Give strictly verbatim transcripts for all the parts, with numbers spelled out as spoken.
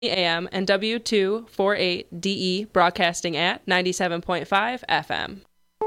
A M and W two forty-eight D E broadcasting at ninety-seven point five F M.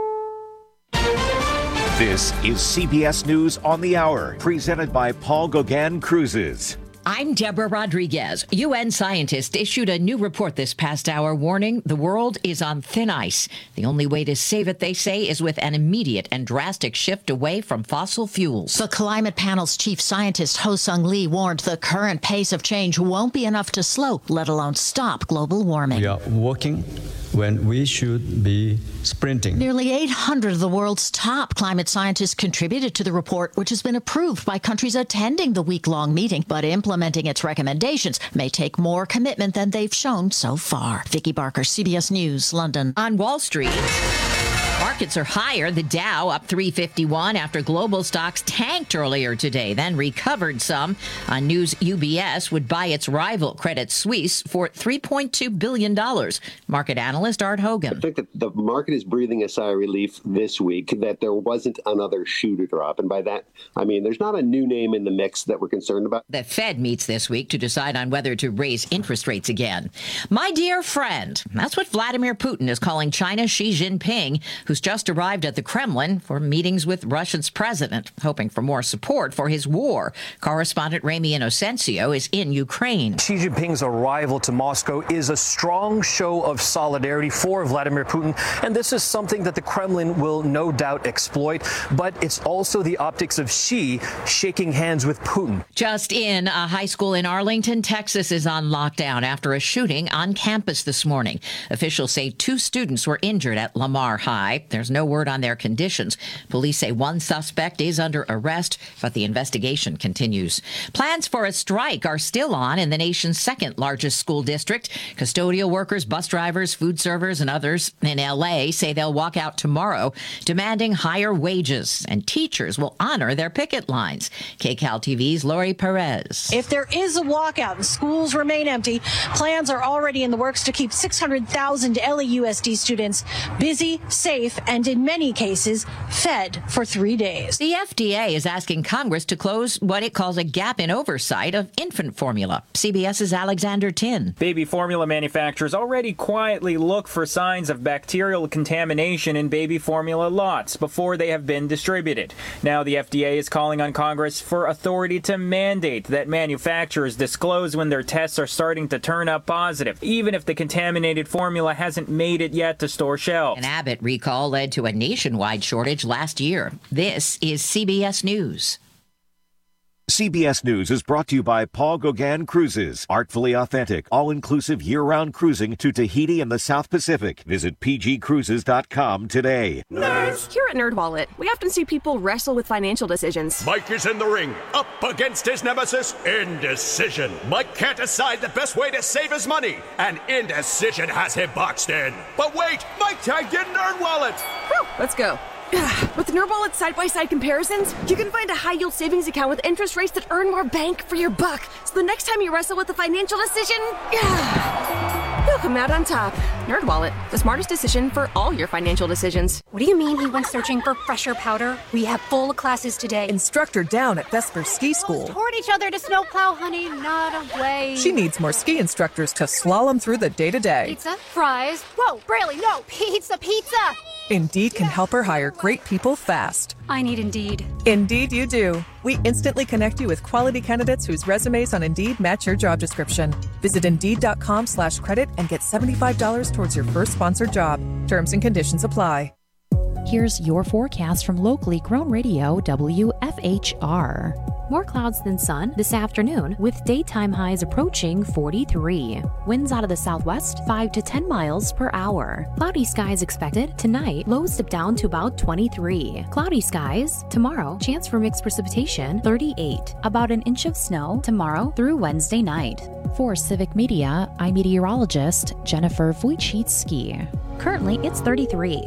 This is C B S News on the Hour, presented by Paul Gauguin Cruises. I'm Deborah Rodriguez. U N scientists issued a new report this past hour warning the world is on thin ice. The only way to save it, they say, is with an immediate and drastic shift away from fossil fuels. The climate panel's chief scientist, Ho-Sung Lee, warned the current pace of change won't be enough to slow, let alone stop global warming. We are walking when we should be sprinting. Nearly eight hundred of the world's top climate scientists contributed to the report, which has been approved by countries attending the week-long meeting. But implementing its recommendations may take more commitment than they've shown so far. Vicki Barker, C B S News, London. On Wall Street, markets are higher. The Dow up three fifty-one after global stocks tanked earlier today, then recovered some on news U B S would buy its rival Credit Suisse for three point two billion dollars. Market analyst Art Hogan. I think that the market is breathing a sigh of relief this week that there wasn't another shoe to drop. And by that, I mean there's not a new name in the mix that we're concerned about. The Fed meets this week to decide on whether to raise interest rates again. My dear friend, that's what Vladimir Putin is calling China's Xi Jinping, who's just arrived at the Kremlin for meetings with Russia's president, hoping for more support for his war. Correspondent Ramy Inocencio is in Ukraine. Xi Jinping's arrival to Moscow is a strong show of solidarity for Vladimir Putin, and this is something that the Kremlin will no doubt exploit, but it's also the optics of Xi shaking hands with Putin. Just in, a high school in Arlington, Texas is on lockdown after a shooting on campus this morning. Officials say two students were injured at Lamar High. There's no word on their conditions. Police say one suspect is under arrest, but the investigation continues. Plans for a strike are still on in the nation's second largest school district. Custodial workers, bus drivers, food servers, and others in L A say they'll walk out tomorrow demanding higher wages, and teachers will honor their picket lines. K C A L T V's Lori Perez. If there is a walkout and schools remain empty, plans are already in the works to keep six hundred thousand L A U S D students busy, safe, and in many cases, fed for three days. The F D A is asking Congress to close what it calls a gap in oversight of infant formula. CBS's Alexander Tin. Baby formula manufacturers already quietly look for signs of bacterial contamination in baby formula lots before they have been distributed. Now the F D A is calling on Congress for authority to mandate that manufacturers disclose when their tests are starting to turn up positive, even if the contaminated formula hasn't made it yet to store shelves. An Abbott recall led to a nationwide shortage last year. This is C B S News. C B S News is brought to you by Paul Gauguin Cruises. Artfully authentic, all-inclusive year-round cruising to Tahiti and the South Pacific. Visit p g cruises dot com today. Nerds! Here at NerdWallet, we often see people wrestle with financial decisions. Mike is in the ring, up against his nemesis, indecision. Mike can't decide the best way to save his money, and indecision has him boxed in. But wait, Mike tagged in NerdWallet! Whew, let's go. With NerdWallet's side-by-side comparisons, you can find a high-yield savings account with interest rates that earn more bank for your buck. So the next time you wrestle with a financial decision, you'll come out on top. NerdWallet, the smartest decision for all your financial decisions. What do you mean he went searching for fresher powder? We have full classes today. Instructor down at Vesper Ski School. Toward each other to snowplow, honey, not away. She needs more ski instructors to slalom through the day-to-day. Pizza, fries. Whoa, Braley, no, pizza, pizza. Indeed can help her hire great people fast. I need Indeed. Indeed you do. We instantly connect you with quality candidates whose resumes on Indeed match your job description. Visit Indeed.com slash credit and get seventy-five dollars towards your first sponsored job. Terms and conditions apply. Here's your forecast from locally grown radio W F H R. More clouds than sun this afternoon, with daytime highs approaching forty-three. Winds out of the southwest, five to ten miles per hour. Cloudy skies expected tonight, lows dip down to about twenty-three. Cloudy skies tomorrow, chance for mixed precipitation, thirty-eight. About an inch of snow tomorrow through Wednesday night. For Civic Media, I'm meteorologist Jennifer Wojcicki. Currently, it's thirty-three.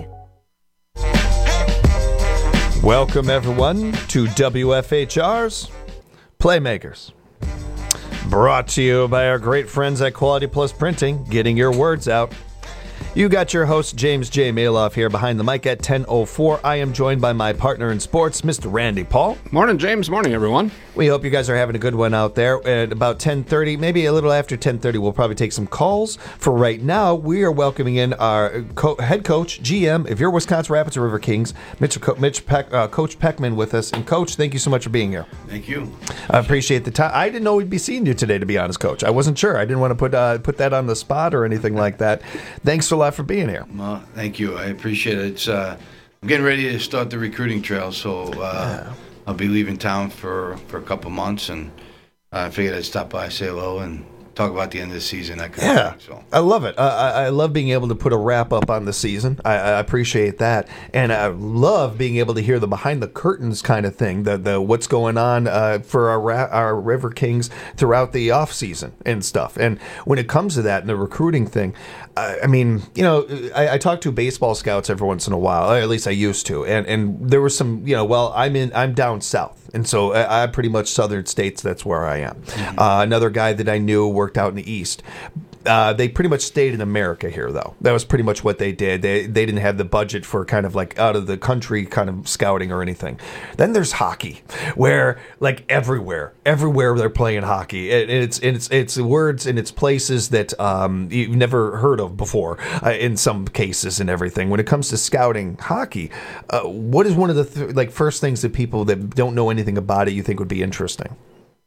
Welcome, everyone, to W F H R's Playmakers. Brought to you by our great friends at Quality Plus Printing, getting your words out. You got your host, James J. Maloff, here behind the mic at ten oh four. I am joined by my partner in sports, Mister Randy Paul. Morning, James. Morning, everyone. We hope you guys are having a good one out there. At about ten thirty, maybe a little after ten thirty, we'll probably take some calls. For right now, we are welcoming in our co- head coach, G M, if you're Wisconsin Rapids or River Kings, Mitch, Co- Mitch Peck, uh, Coach Peckman with us. And Coach, thank you so much for being here. Thank you. I appreciate the time. I didn't know we'd be seeing you today, to be honest, Coach. I wasn't sure. I didn't want to put uh, put that on the spot or anything like that. Thanks a lot for being here. Well, thank you. I appreciate it. It's, uh, I'm getting ready to start the recruiting trail, so uh, yeah. I'll be leaving town for, for a couple months, and I figured I'd stop by, say hello, and talk about the end of the season. That kind yeah, of thing, so. I love it. I, I love being able to put a wrap up on the season. I, I appreciate that, and I love being able to hear the behind the curtains kind of thing, the the what's going on uh, for our ra- our River Kings throughout the off season and stuff. And when it comes to that and the recruiting thing, I, I mean, you know, I, I talk to baseball scouts every once in a while, or at least I used to, and and there was some, you know, well, I'm in, I'm down south, and so I, I'm pretty much southern states. That's where I am. Mm-hmm. Uh, another guy that I knew worked out in the East. Uh, they pretty much stayed in America here, though. That was pretty much what they did. They they didn't have the budget for kind of like out of the country kind of scouting or anything. Then there's hockey, where like everywhere, everywhere they're playing hockey. It, it's it's it's words and it's places that um, you've never heard of before uh, in some cases and everything. When it comes to scouting hockey, uh, what is one of the th- like first things that people that don't know anything about it you think would be interesting?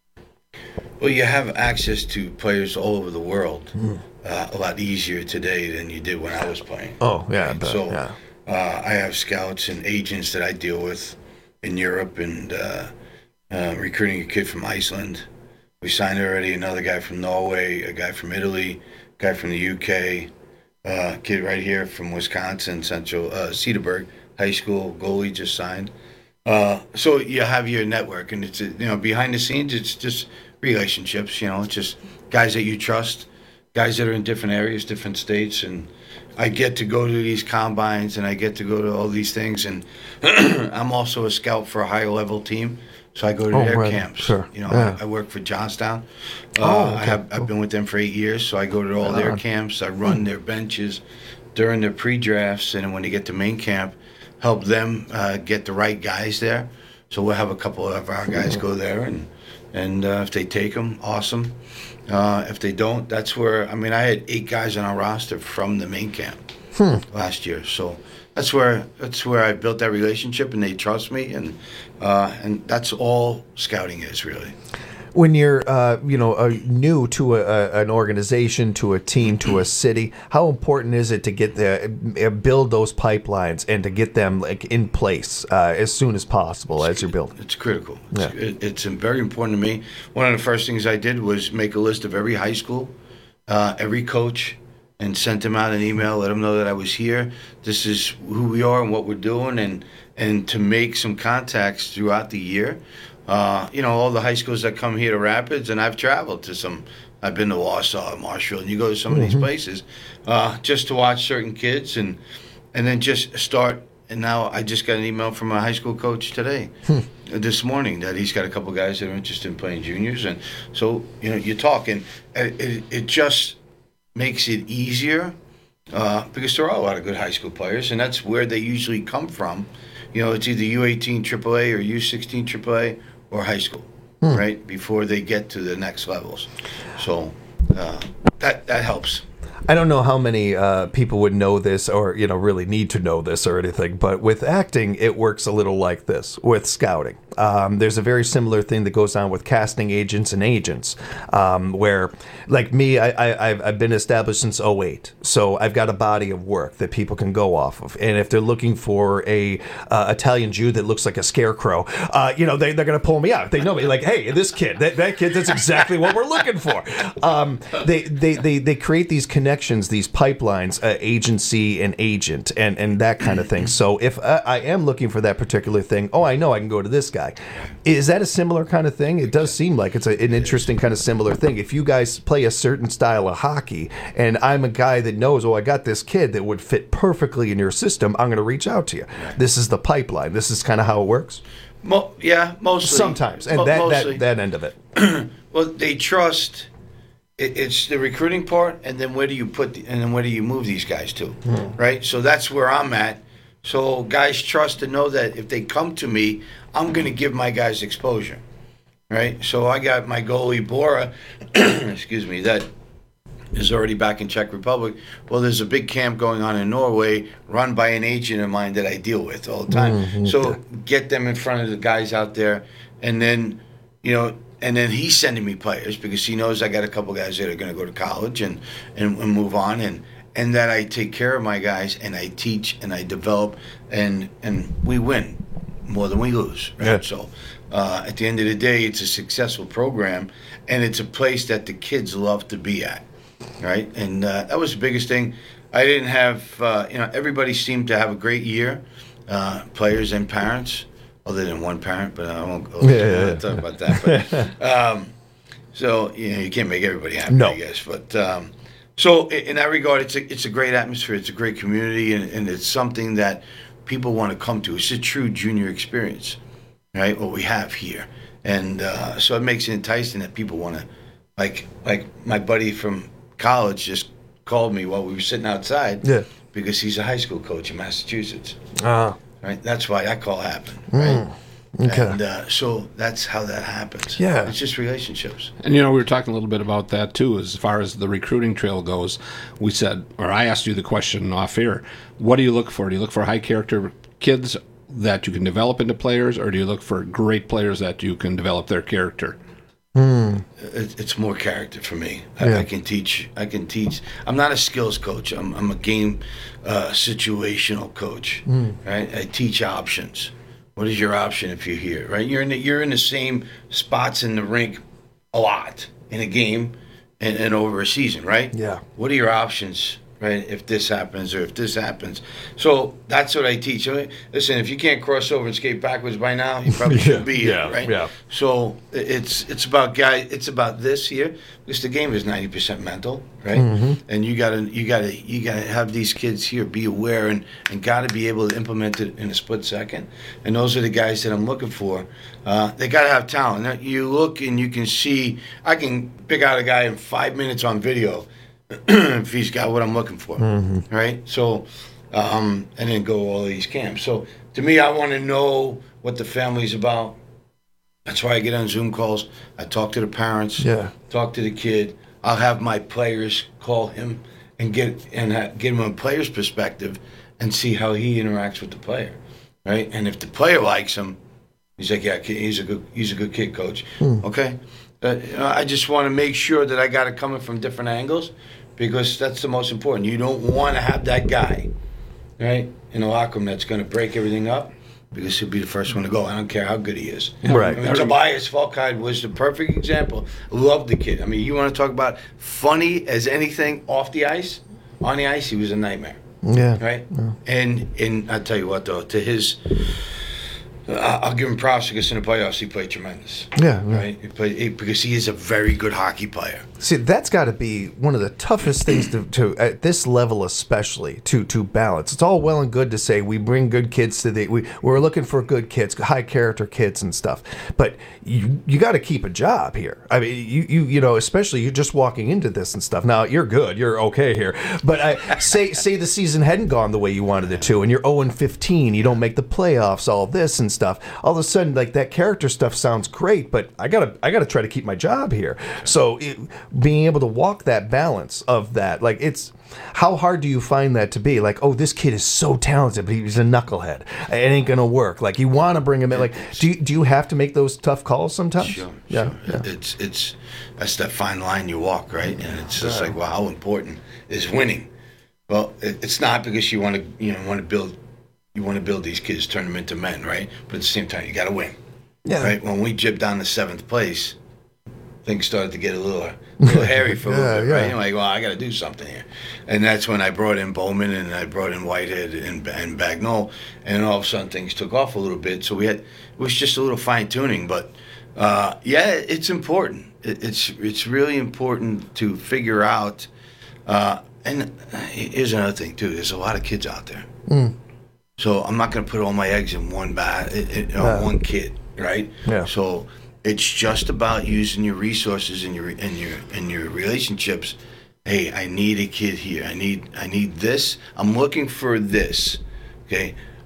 Well, you have access to players all over the world mm. uh, a lot easier today than you did when I was playing. Oh, yeah. Right? But, so yeah. Uh, I have scouts and agents that I deal with in Europe and uh, uh, recruiting a kid from Iceland. We signed already another guy from Norway, a guy from Italy, a guy from the U K, a uh, kid right here from Wisconsin, Central uh, Cedarburg High School, goalie just signed. Uh, so you have your network, and it's, you know, behind the scenes, it's just relationships, you know, it's just guys that you trust, guys that are in different areas, different states, and I get to go to these combines, and I get to go to all these things, and I'm also a scout for a higher level team, so I go to oh, their right. camps. Sure. You know, yeah. I, I work for Johnstown. Uh, oh, okay. I have, I've been with them for eight years, so I go to all right their on. camps, I run hmm. their benches during their pre-drafts, and then when they get to main camp, help them uh, get the right guys there. So we'll have a couple of our guys go there, and and uh, if they take them, awesome. Uh, if they don't, that's where, I mean, I had eight guys on our roster from the main camp hmm. last year. So that's where that's where I built that relationship, and they trust me, and uh, and that's all scouting is, really. When you're, uh, you know, uh, new to a, a, an organization, to a team, to a city, how important is it to get the uh, build those pipelines and to get them like in place uh, as soon as possible as you're building? It's critical. Yeah. It's, it, it's very important to me. One of the first things I did was make a list of every high school, uh, every coach, and sent them out an email, let them know that I was here. This is who we are and what we're doing, and and to make some contacts throughout the year. Uh, you know, all the high schools that come here to Rapids, and I've traveled to some. I've been to Warsaw, Marshall, and you go to some mm-hmm. of these places uh, just to watch certain kids, and and then just start. And now I just got an email from a high school coach today, hmm. this morning, that he's got a couple guys that are interested in playing juniors, and so you know you talk, and it, it just makes it easier uh, because there are a lot of good high school players, and that's where they usually come from. You know, it's either U eighteen triple A or U sixteen triple A. Or high school, hmm. right, before they get to the next levels. So uh, that that helps. I don't know how many uh, people would know this or, you know, really need to know this or anything, but with acting, it works a little like this. With scouting, um, there's a very similar thing that goes on with casting agents and agents, um, where, like me, I, I, I've, I've been established since oh eight, so I've got a body of work that people can go off of. And if they're looking for a uh, Italian Jew that looks like a scarecrow, uh, you know, they, they're going to pull me out. They know me, like, hey, this kid, that, that kid, that's exactly what we're looking for. Um, they, they, they, they create these connections. These pipelines, uh, agency and agent, and, and that kind of thing. So if I, I am looking for that particular thing, oh, I know I can go to this guy. Is that a similar kind of thing? It does seem like it's a, an interesting kind of similar thing. If you guys play a certain style of hockey, and I'm a guy that knows, oh, I got this kid that would fit perfectly in your system, I'm going to reach out to you. This is the pipeline. This is kind of how it works. Mo- yeah, mostly. Sometimes, and Mo- that, mostly. that that end of it. Well, they trust. It's the recruiting part, and then where do you put, the, and then where do you move these guys to, mm. right? So that's where I'm at. So guys trust to know that if they come to me, I'm going to give my guys exposure. right? So I got my goalie, Bora, excuse me, that is already back in Czech Republic. Well, there's a big camp going on in Norway run by an agent of mine that I deal with all the time. Mm-hmm. So get them in front of the guys out there, and then, you know, and then he's sending me players because he knows I got a couple guys that are going to go to college and, and, and move on, and, and that I take care of my guys, and I teach and I develop, and and we win more than we lose, right? Yeah. So uh, at the end of the day, it's a successful program, and it's a place that the kids love to be at. Right, and uh, that was the biggest thing. I didn't have, uh, you know, everybody seemed to have a great year, uh, players and parents, other than one parent, but I won't go yeah, yeah, yeah. talk about that. But, um, so, you know, you can't make everybody happy, no. I guess. But um, so in that regard, it's a, it's a great atmosphere. It's a great community, and, and it's something that people want to come to. It's a true junior experience, right, what we have here. And uh, so it makes it enticing that people want to, like, like my buddy from college just called me while we were sitting outside yeah. because he's a high school coach in Massachusetts. Uh, right? That's why that call happened. Right? Mm, okay. And uh, so that's how that happens. Yeah. It's just relationships. And, you know, we were talking a little bit about that, too, as far as the recruiting trail goes. We said, or I asked you the question off air, what do you look for? Do you look for high-character kids that you can develop into players, or do you look for great players that you can develop their character? Mm. It's more character for me. I, Yeah. I can teach. I can teach. I'm not a skills coach. I'm, I'm a game uh, situational coach. Mm. Right. I teach options. What is your option if you're here? Right. You're in the, you're in the same spots in the rink a lot in a game and, and over a season. Right. Yeah. What are your options? Right, if this happens or if this happens. So that's what I teach. I mean, listen, if you can't cross over and skate backwards by now, you probably Yeah, should be here, yeah, right? yeah. So it's it's about guy. It's about this here because the game is ninety percent mental, right? Mhm. And you gotta you gotta you gotta have these kids here be aware and and gotta be able to implement it in a split second. And those are the guys that I'm looking for. Uh, they gotta have talent. Now, you look and you can see. I can pick out a guy in five minutes on video. If he's got what I'm looking for, Mhm. right? So, um, and then go all these camps. So, to me, I want to know what the family's about. That's why I get on Zoom calls. I talk to the parents. Yeah. Talk to the kid. I'll have my players call him and get and ha- give him a player's perspective and see how he interacts with the player, right? And if the player likes him, he's like, yeah, he's a good, he's a good kid, coach. Hmm. Okay. Uh, you know, I just want to make sure that I got it coming from different angles. Because that's the most important. You don't want to have that guy, right, in the locker room that's going to break everything up because he'll be the first one to go. I don't care how good he is. Right. I mean, Tobias Falkheide was the perfect example. Loved the kid. I mean, you want to talk about funny as anything off the ice? On the ice, he was a nightmare. Yeah. Right? Yeah. And and I tell you what, though, to his... I'll give him props because in the playoffs he played tremendous. Yeah, yeah. Right. He played he, because he is a very good hockey player. See, that's got to be one of the toughest things to, to at this level, especially to to balance. It's all well and good to say we bring good kids to the we we're looking for good kids, high character kids and stuff, but you you got to keep a job here. I mean, you you you know, especially you're just walking into this and stuff. Now you're good, you're okay here, but I say say the season hadn't gone the way you wanted it to, and you're oh and fifteen, you don't make the playoffs, all this and stuff. All of a sudden, like that character stuff sounds great, but I gotta I gotta try to keep my job here. So it, being able to walk that balance of that, like it's how hard do you find that to be? Like, oh, this kid is so talented, but he's a knucklehead. It ain't gonna work. Like you want to bring him in. Like, do you, do you have to make those tough calls sometimes? Sure, yeah, sure. yeah. It's it's that's that fine line you walk, right? And it's just Right. like, well, how important is winning? Well, it, it's not because you want to you know want to build you want to build these kids, turn them into men, right? But at the same time, you got to win. Yeah. Right. When we jibbed down to seventh place, things started to get a little, a little hairy for a little Yeah, bit, yeah. right? You're like, well, I got to do something here, and that's when I brought in Bowman and I brought in Whitehead and, and Bagnall, and all of a sudden things took off a little bit. So we had it was just a little fine tuning, but uh, yeah, it's important. It, it's it's really important to figure out. Uh, and here's another thing too: there's a lot of kids out there. Mm. So I'm not going to put all my eggs in one bat, in Yeah. one kid, right? Yeah. So it's just about using your resources and your and your and your relationships. Hey, I need a kid here. I need I need this. I'm looking for this. Okay.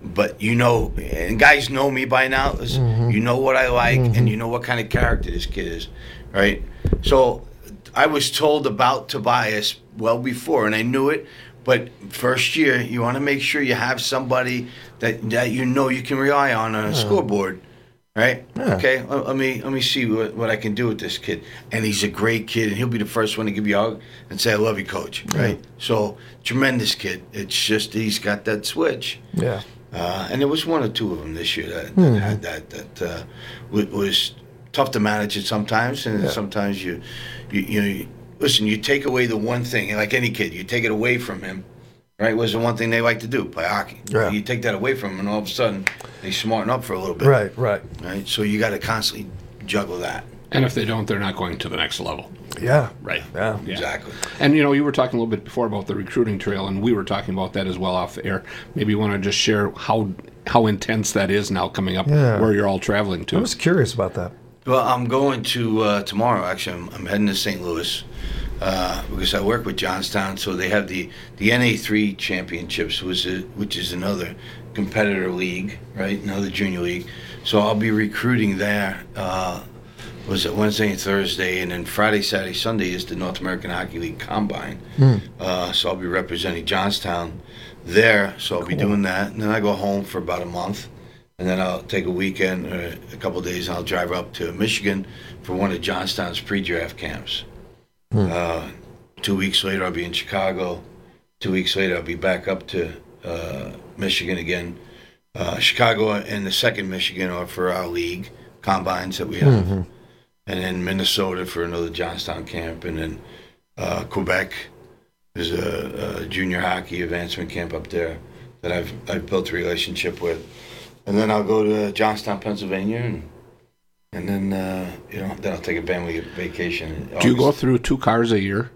but you know, and guys know me by now. Listen, Mm-hmm. you know what I like, and you know what kind of character this kid is, right? So I was told about Tobias well before, and I knew it. But first year, you want to make sure you have somebody that that you know you can rely on on a Yeah. scoreboard, right? Yeah. Okay, let, let me let me see what, what I can do with this kid. And he's a great kid, and he'll be the first one to give you a hug and say, "I love you, coach." Right? So tremendous kid. It's just he's got that switch. Yeah. Uh, and there was one or two of them this year that that Mhm. had that that uh, w- was tough to manage it sometimes, and Yeah. sometimes you, you you know, you, listen. You take away the one thing, like any kid, you take it away from him. Right, was the one thing they like to do, play hockey. Yeah. You take that away from them, and all of a sudden they smarten up for a little bit. Right, right. Right. So you got to constantly juggle that. And if they don't, they're not going to the next level. Yeah. Right. Yeah. Exactly. And, you know, you were talking a little bit before about the recruiting trail, and we were talking about that as well off the air. Maybe you want to just share how how intense that is now coming up, Yeah. where you're all traveling to. I was curious about that. Well, I'm going to uh, tomorrow. Actually, I'm, I'm heading to Saint Louis uh, because I work with Johnstown. So they have the, the N A three championships, which is, which is another competitor league, right? Another junior league. So I'll be recruiting there. Uh, was it Wednesday and Thursday, and then Friday, Saturday, Sunday is the North American Hockey League Combine. Hmm. Uh, so I'll be representing Johnstown there. So I'll be doing that, and then I go home for about a month. And then I'll take a weekend, or a couple of days, and I'll drive up to Michigan for one of Johnstown's pre-draft camps. Hmm. Uh, two weeks later, I'll be in Chicago. Two weeks later, I'll be back up to uh, Michigan again. Uh, Chicago and the second Michigan are for our league combines that we have. Mhm. And then Minnesota for another Johnstown camp. And then uh, Quebec is a, a junior hockey advancement camp up there that I've I've built a relationship with. And then I'll go to Johnstown, Pennsylvania, and and then uh, you know then I'll take a family vacation. in Do you go August. through two cars a year?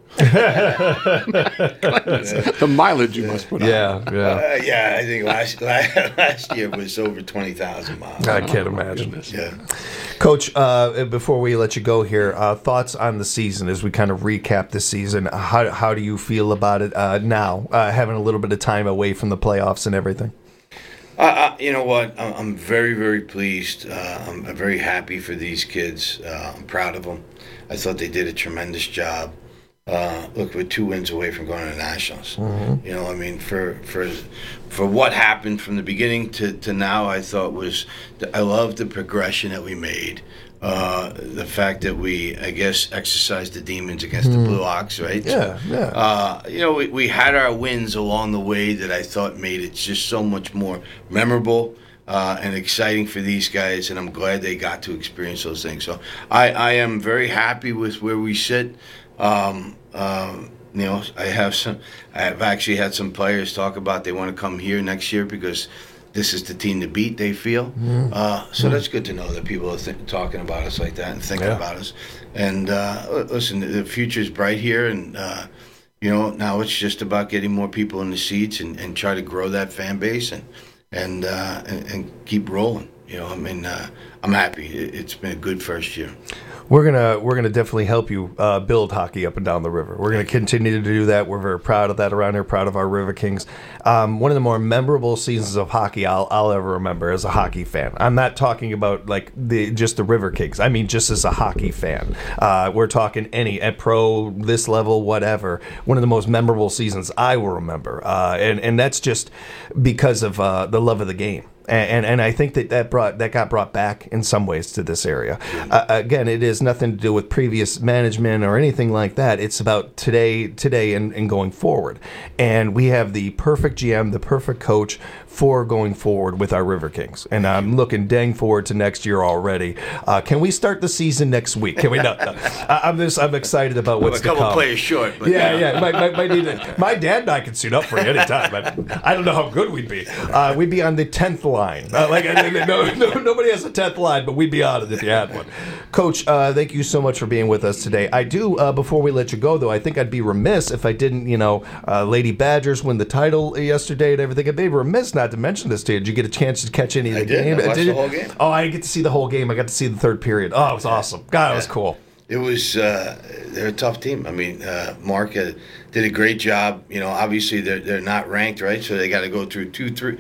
The mileage you must put Yeah, on. yeah. Uh, yeah, I think last last year was over twenty thousand miles. I can't imagine. Yeah. Coach, uh, before we let you go here, uh, thoughts on the season as we kind of recap the season. How, how do you feel about it uh, now, uh, having a little bit of time away from the playoffs and everything? Uh, uh, you know what? I'm, I'm very, very pleased. Uh, I'm, I'm very happy for these kids. Uh, I'm proud of them. I thought they did a tremendous job. Uh, look, we're two wins away from going to the Nationals. Mhm. You know, I mean, for for for what happened from the beginning to, to now, I thought was I love the progression that we made. Uh, the fact that we, I guess, exercised the demons against the Mhm. Blue Ox, right? Yeah, yeah. Uh, you know, we, we had our wins along the way that I thought made it just so much more memorable uh, and exciting for these guys, and I'm glad they got to experience those things. So I, I am very happy with where we sit. Um, um, you know, I have some. I have actually had some players talk about they want to come here next year because this is the team to beat, they feel. Mhm. Uh, so Mhm. that's good to know that people are th- talking about us like that and thinking Yeah. about us. And uh, l- listen, the future is bright here, and uh, you know now it's just about getting more people in the seats and, and try to grow that fan base and and uh, and, and keep rolling. You know, I mean, uh, I'm happy. It, it's been a good first year. We're gonna we're gonna definitely help you uh, build hockey up and down the river. We're gonna continue to do that. We're very proud of that around here. Proud of our River Kings. Um, one of the more memorable seasons of hockey I'll I'll ever remember as a hockey fan. I'm not talking about like the just the River Kings. I mean just as a hockey fan. Uh, we're talking any at pro this level whatever. One of the most memorable seasons I will remember. Uh, and and that's just because of uh, the love of the game. And, and and I think that that brought that got brought back in some ways to this area. Uh, again, it has nothing to do with previous management or anything like that. It's about today, today, and, and going forward. And we have the perfect G M, the perfect coach for going forward with our River Kings. And I'm looking dang forward to next year already. Uh, can we start the season next week? Can we? No, no. I, I'm just I'm excited about what's a couple to come. players short, but yeah, you know. yeah. My, my, my, need to- my dad and I could suit up for you anytime. But I don't know how good we'd be. Uh, we'd be on the tenth line. Uh, like no, no, nobody has a tenth line, but we'd be on it if you had one. Coach, uh, thank you so much for being with us today. I do. Uh, before we let you go, though, I think I'd be remiss if I didn't. You know, uh, Lady Badgers win the title yesterday and everything. I'd be remiss not to mention this to you. Did you get a chance to catch any of the I did. game? I watched Did the you? whole game. Oh, I didn't get to see the whole game. I got to see the third period. Oh, it was awesome. God, it was cool. It was, uh, they're a tough team. I mean, uh, Mark uh, did a great job. You know, obviously they're, they're not ranked, right? So they got to go through two, three,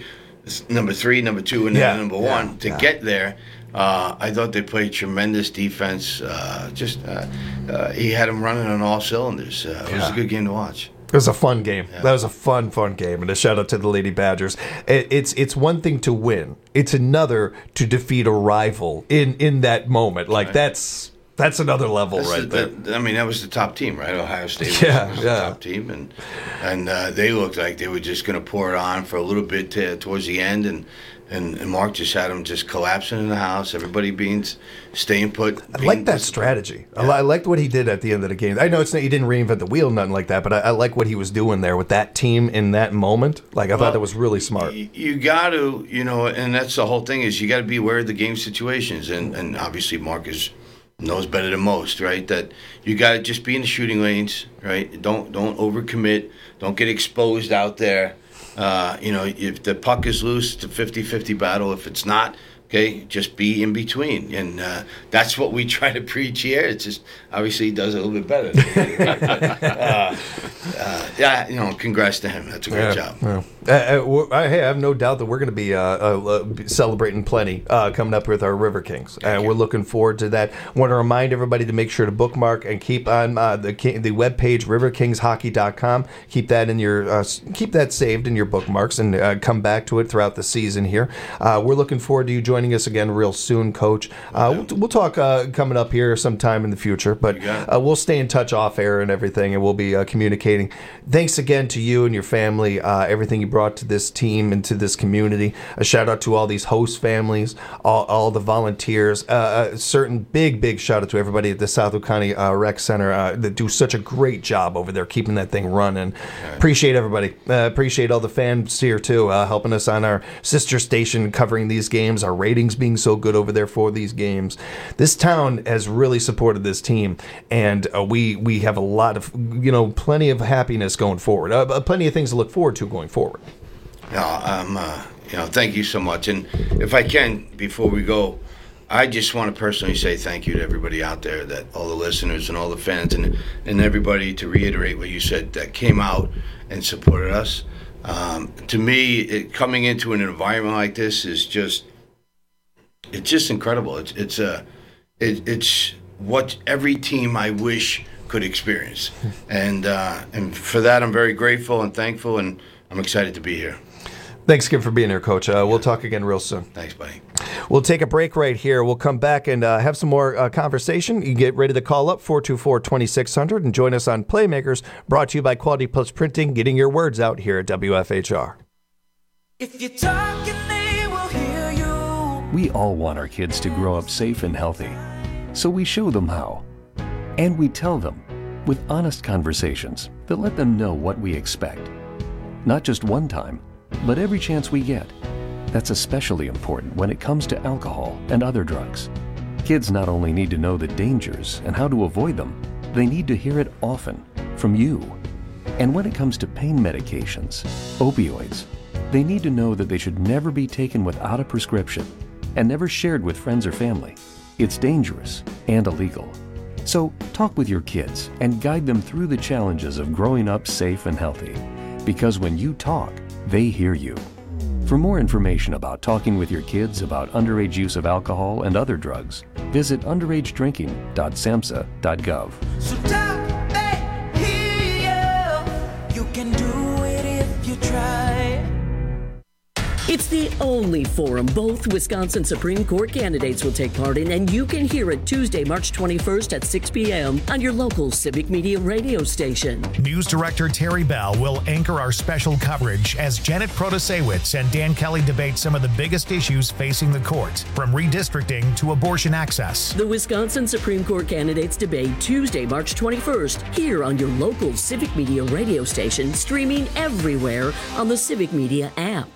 number three, number two, and Yeah, then number yeah, one to yeah. get there. Uh, I thought they played tremendous defense. Uh, just uh, uh, he had them running on all cylinders. Uh, it was Yeah. a good game to watch. It was a fun game. That was a fun, fun game, and a shout out to the Lady Badgers. It, it's it's one thing to win; it's another to defeat a rival in, in that moment. Like Right. that's that's another level That's right the- there. the- I mean, that was the top team, right? Ohio State was, Yeah, was yeah. the top team, and and uh, they looked like they were just going to pour it on for a little bit to, towards the end, and, and and Mark just had them just collapsing in the house. Everybody being staying put. I like that strategy. I, li- I liked what he did at the end of the game. I know it's not, he didn't reinvent the wheel, nothing like that, but I, I like what he was doing there with that team in that moment. Like I Well, thought that was really smart. You, you got to, you know, and that's the whole thing is you got to be aware of the game situations, and and obviously Mark is. knows better than most, right? That you got to just be in the shooting lanes, right? Don't don't overcommit. Don't get exposed out there. Uh, you know, if the puck is loose, it's a fifty-fifty battle. If it's not, okay, just be in between. And uh, that's what we try to preach here. It's just, obviously, he does it a little bit better. uh, uh, yeah, you know, congrats to him. That's a great Yeah, job. yeah. Uh, uh, w- I, hey, I have no doubt that we're going to be uh, uh, uh, celebrating plenty uh, coming up with our River Kings, and we're looking forward to that. Want to remind everybody to make sure to bookmark and keep on uh, the ki- the webpage river kings hockey dot com. Keep that in your uh, s- keep that saved in your bookmarks, and uh, come back to it throughout the season here. Uh, we're looking forward to you joining us again real soon, Coach. Uh, we'll, we'll talk uh, coming up here sometime in the future, but uh, we'll stay in touch off air and everything, and we'll be uh, communicating. Thanks again to you and your family, uh, everything you brought to this team and to this community. A shout out to all these host families, all, all the volunteers. Uh, a certain big, big shout out to everybody at the Southwood County uh, Rec Center uh, that do such a great job over there keeping that thing running. Appreciate everybody. Uh, appreciate all the fans here too, uh, helping us on our sister station covering these games. Our ratings being so good over there for these games. This town has really supported this team, and uh, we we have a lot of, you know, plenty of happiness going forward. Uh, plenty of things to look forward to going forward. Yeah, um, uh, you know, thank you so much. And if I can, before we go, I just want to personally say thank you to everybody out there, that all the listeners and all the fans and and everybody, to reiterate what you said, that came out and supported us. Um, to me, it, coming into an environment like this is just, it's just incredible. It's it's a, it, it's what every team I wish could experience, and uh, and for that I'm very grateful and thankful, and I'm excited to be here. Thanks again for being here, Coach. Uh, we'll talk again real soon. Thanks, buddy. We'll take a break right here. We'll come back and uh, have some more uh, conversation. You can get ready to call up four two four, two six zero zero and join us on Playmakers, brought to you by Quality Plus Printing, getting your words out here at W F H R. If you're talking, they will hear you. We all want our kids to grow up safe and healthy, so we show them how. And we tell them with honest conversations that let them know what we expect. Not just one time, but every chance we get. That's especially important when it comes to alcohol and other drugs. Kids not only need to know the dangers and how to avoid them, they need to hear it often from you. And when it comes to pain medications, opioids, they need to know that they should never be taken without a prescription and never shared with friends or family. It's dangerous and illegal. So talk with your kids and guide them through the challenges of growing up safe and healthy. Because when you talk, they hear you. For more information about talking with your kids about underage use of alcohol and other drugs, visit underage drinking dot samhsa dot gov. So talk, they hear you. You can do it if you try. It's the only forum both Wisconsin Supreme Court candidates will take part in, and you can hear it Tuesday, March twenty-first at six p.m. on your local Civic Media radio station. News Director Terry Bell will anchor our special coverage as Janet Protasewicz and Dan Kelly debate some of the biggest issues facing the court, from redistricting to abortion access. The Wisconsin Supreme Court candidates debate Tuesday, March twenty-first, here on your local Civic Media radio station, streaming everywhere on the Civic Media app.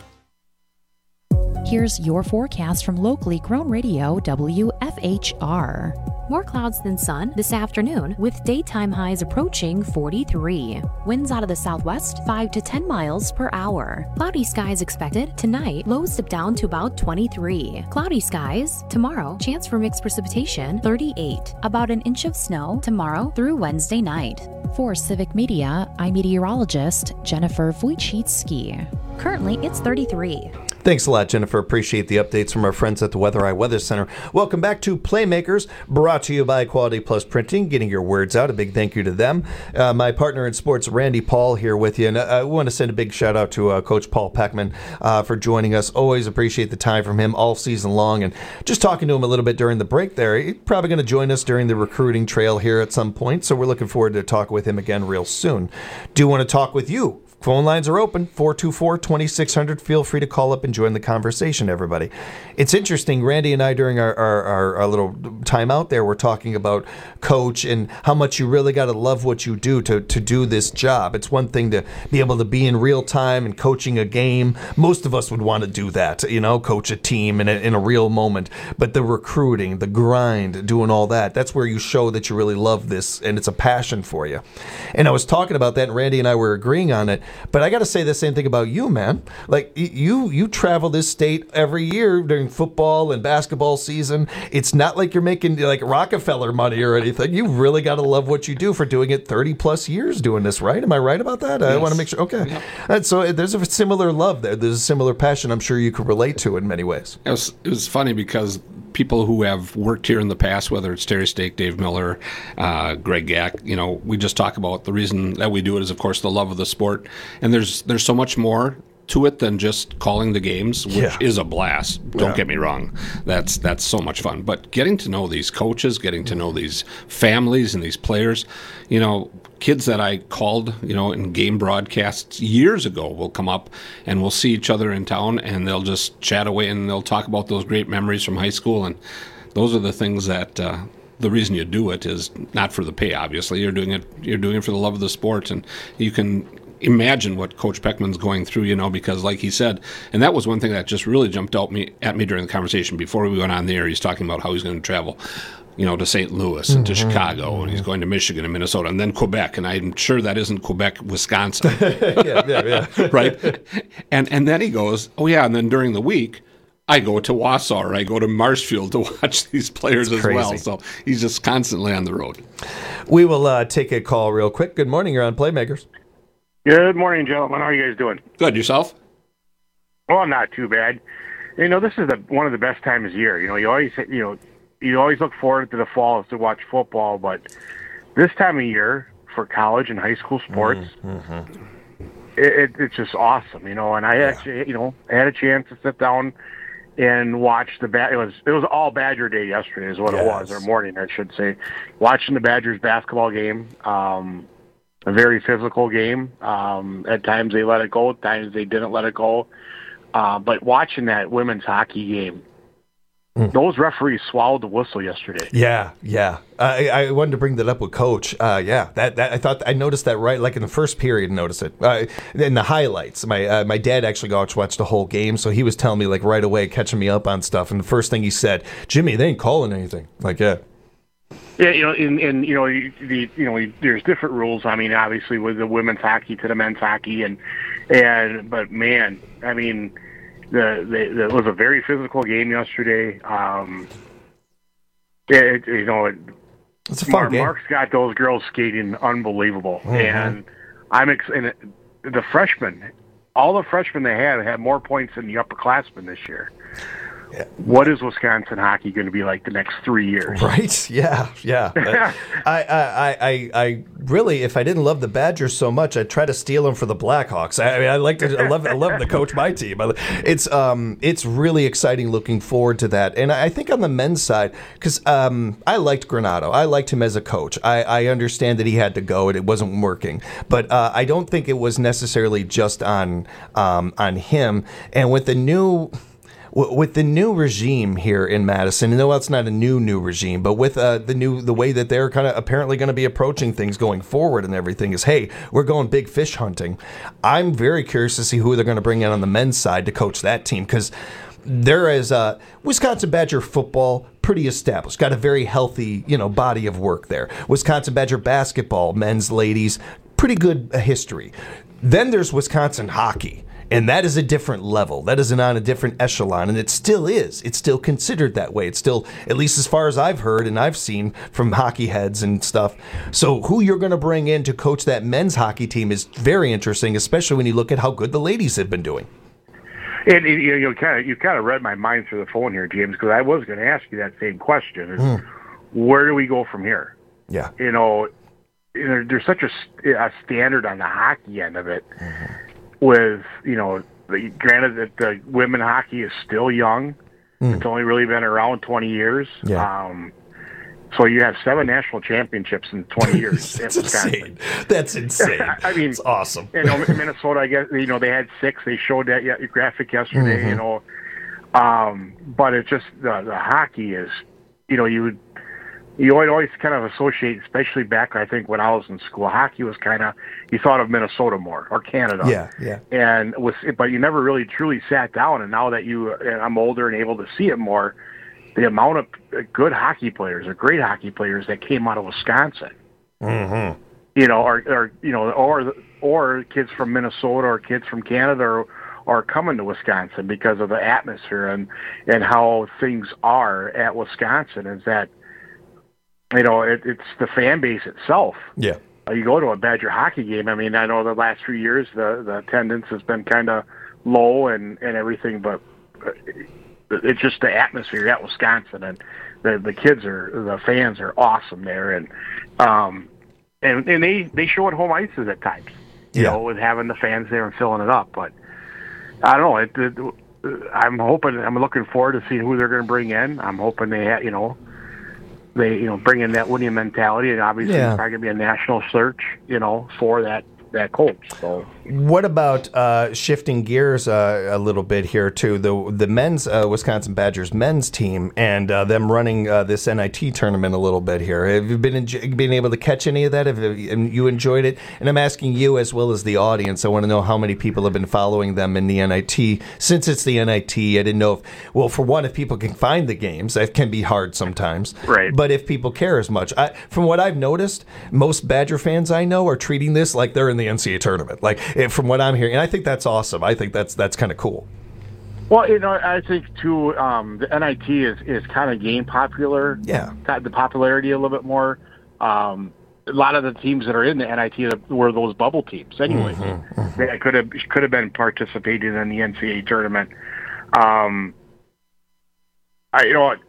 Here's your forecast from locally grown radio W F H R. More clouds than sun this afternoon, with daytime highs approaching forty-three. Winds out of the southwest, five to ten miles per hour. Cloudy skies expected tonight, lows dip down to about twenty-three. Cloudy skies tomorrow, chance for mixed precipitation, thirty-eight. About an inch of snow tomorrow through Wednesday night. For Civic Media, I'm meteorologist Jennifer Wojcicki. Currently, it's thirty-three. Thanks a lot, Jennifer. Appreciate the updates from our friends at the Weather Eye Weather Center. Welcome back to Playmakers, brought to you by Quality Plus Printing, getting your words out. A big thank you to them. Uh, my partner in sports, Randy Paul, here with you. And I want to send a big shout out to uh, Coach Paul Peckman uh, for joining us. Always appreciate the time from him all season long. And just talking to him a little bit during the break there, he's probably going to join us during the recruiting trail here at some point. So we're looking forward to talk with him again real soon. Do want to talk with you. Phone lines are open, four two four, two six zero zero. Feel free to call up and join the conversation, everybody. It's interesting, Randy and I, during our, our, our, our little time out there, we're talking about coach and how much you really got to love what you do to, to do this job. It's one thing to be able to be in real time and coaching a game. Most of us would want to do that, you know, coach a team in a, in a real moment. But the recruiting, the grind, doing all that, that's where you show that you really love this and it's a passion for you. And I was talking about that, and Randy and I were agreeing on it. But I got to say the same thing about you, man. Like, you you travel this state every year during football and basketball season. It's not like you're making, like, Rockefeller money or anything. You really got to love what you do for doing it thirty-plus years doing this, right? Am I right about that? Yes. I want to make sure. Okay. Yep. And so there's a similar love there. There's a similar passion I'm sure you could relate to in many ways. It was, it was funny because people who have worked here in the past, whether it's Terry Stake, Dave Miller, uh, Greg Gack, you know, we just talk about the reason that we do it is, of course, the love of the sport. And there's there's so much more to it than just calling the games, which yeah. is a blast. Don't yeah. get me wrong. That's that's so much fun. But getting to know these coaches, getting to know these families and these players, you know, kids that I called, you know, in game broadcasts years ago will come up and we'll see each other in town and they'll just chat away and they'll talk about those great memories from high school. And those are the things that uh, the reason you do it is not for the pay, obviously. You're doing it you're doing it for the love of the sport, and you can imagine what Coach Peckman's going through, you know, because like he said, and that was one thing that just really jumped out me at me during the conversation before we went on the air. He's talking about how he's going to travel, you know, to Saint Louis and to mm-hmm. Chicago, and he's going to Michigan and Minnesota, and then Quebec, and I'm sure that isn't Quebec, Wisconsin. yeah, yeah, yeah. Right? And and then he goes, oh yeah, and then during the week, I go to Wausau or I go to Marshfield to watch these players as well. So he's just constantly on the road. We will uh, take a call real quick. Good morning. You're on Playmakers. Good morning, gentlemen. How are you guys doing? Good. Yourself? Well, not too bad. You know, this is the, one of the best times of year. You know, you always, you know, you always look forward to the fall to watch football, but this time of year for college and high school sports, mm-hmm. it, it, it's just awesome. You know, and I yeah. actually, you know, I had a chance to sit down and watch the ba- it was it was all Badger Day yesterday is what yes. it was, or morning I should say. Watching the Badgers basketball game. Um, A very physical game. Um, at times they let it go, at times they didn't let it go. Uh, but watching that women's hockey game, mm. those referees swallowed the whistle yesterday. Yeah, yeah. I, I wanted to bring that up with Coach. Uh, yeah, that, that I thought I noticed that right, like in the first period. Notice it uh, in the highlights. My uh, my dad actually got to watch the whole game, so he was telling me like right away, catching me up on stuff. And the first thing he said, "Jimmy, they ain't calling anything." Like, yeah. Yeah, you know, and, and you know, the you know, there's different rules. I mean, obviously, with the women's hockey to the men's hockey, and and but man, I mean, the, the, the it was a very physical game yesterday. Um, it, you know, it, it's a fun Mark, game. Mark's got those girls skating unbelievable, mm-hmm. and I'm ex- and it, the freshmen, all the freshmen they had had more points than the upperclassmen this year. Yeah. What is Wisconsin hockey going to be like the next three years? Right? Yeah, yeah. I, I, I, I really, if I didn't love the Badgers so much, I'd try to steal them for the Blackhawks. I, I mean, I like to, I love, I love to coach my team. It's, um, it's really exciting. Looking forward to that. And I think on the men's side, because um, I liked Granato, I liked him as a coach. I, I understand that he had to go and it wasn't working, but uh, I don't think it was necessarily just on, um, on him. And with the new. With the new regime here in Madison, no, it's not a new new regime, but with uh, the new the way that they're kind of apparently going to be approaching things going forward and everything is, hey, we're going big fish hunting. I'm very curious to see who they're going to bring in on the men's side to coach that team, because there is uh, Wisconsin Badger football pretty established, got a very healthy, you know, body of work there. Wisconsin Badger basketball, men's, ladies, pretty good history. Then there's Wisconsin hockey. And that is a different level. That is on a different echelon, and it still is. It's still considered that way. It's still, at least as far as I've heard and I've seen from hockey heads and stuff. So who you're going to bring in to coach that men's hockey team is very interesting, especially when you look at how good the ladies have been doing. And you know, kind of you kind of read my mind through the phone here, James, because I was going to ask you that same question: is Mm. where do we go from here? Yeah. You know, you know, there's such a, a standard on the hockey end of it. Mm-hmm. With you know, the, granted that the women hockey is still young. Mm. It's only really been around twenty years. Yeah. Um, so you have seven national championships in twenty years. That's insane. That's insane. I mean, it's awesome. You know, Minnesota, I guess, you know, they had six. They showed that yeah, graphic yesterday, Mhm. you know. Um, but it's just, the, the hockey is, you know, you would, you would always kind of associate, especially back, I think, when I was in school, hockey was kind of, you thought of Minnesota more, or Canada. Yeah, yeah. And was, but you never really truly sat down. And now that you, and I'm older and able to see it more, the amount of good hockey players or great hockey players that came out of Wisconsin, Mm-hmm. you know, or, or you know, or or kids from Minnesota or kids from Canada are, are coming to Wisconsin because of the atmosphere and and how things are at Wisconsin. Is that, you know, it, it's the fan base itself. Yeah. Uh, You go to a Badger hockey game. I mean, I know the last few years the, the attendance has been kind of low and, and everything, but it's just the atmosphere at Wisconsin, and the the kids are the fans are awesome there, and um and and they they show at home ices at times, you Yeah. know, with having the fans there and filling it up. But I don't know. It, it, I'm hoping. I'm looking forward to seeing who they're going to bring in. I'm hoping they, ha- you know, they you know bring in that winning mentality, and obviously Yeah. it's probably going to be a national search, you know, for that that coach. So. What about uh, shifting gears uh, a little bit here to the the men's uh, Wisconsin Badgers men's team and uh, them running uh, this N I T tournament a little bit here? Have you been enjo- been able to catch any of that? Have you enjoyed it? And I'm asking you as well as the audience. I want to know how many people have been following them in the N I T since it's the N I T. I didn't know if, well, for one, if people can find the games, that can be hard sometimes. Right. But if people care as much, I, from what I've noticed, most Badger fans I know are treating this like they're in the N C A A tournament. Like if, from what I'm hearing, and I think that's awesome. I think that's that's kind of cool. Well, you know, I think too, um, the N I T is, is kind of gained popular. Yeah, the popularity a little bit more. Um, a lot of the teams that are in the N I T were those bubble teams, anyway. Mm-hmm, mm-hmm. They could have could have been participating in the N C A A tournament. Um, I, you know, it,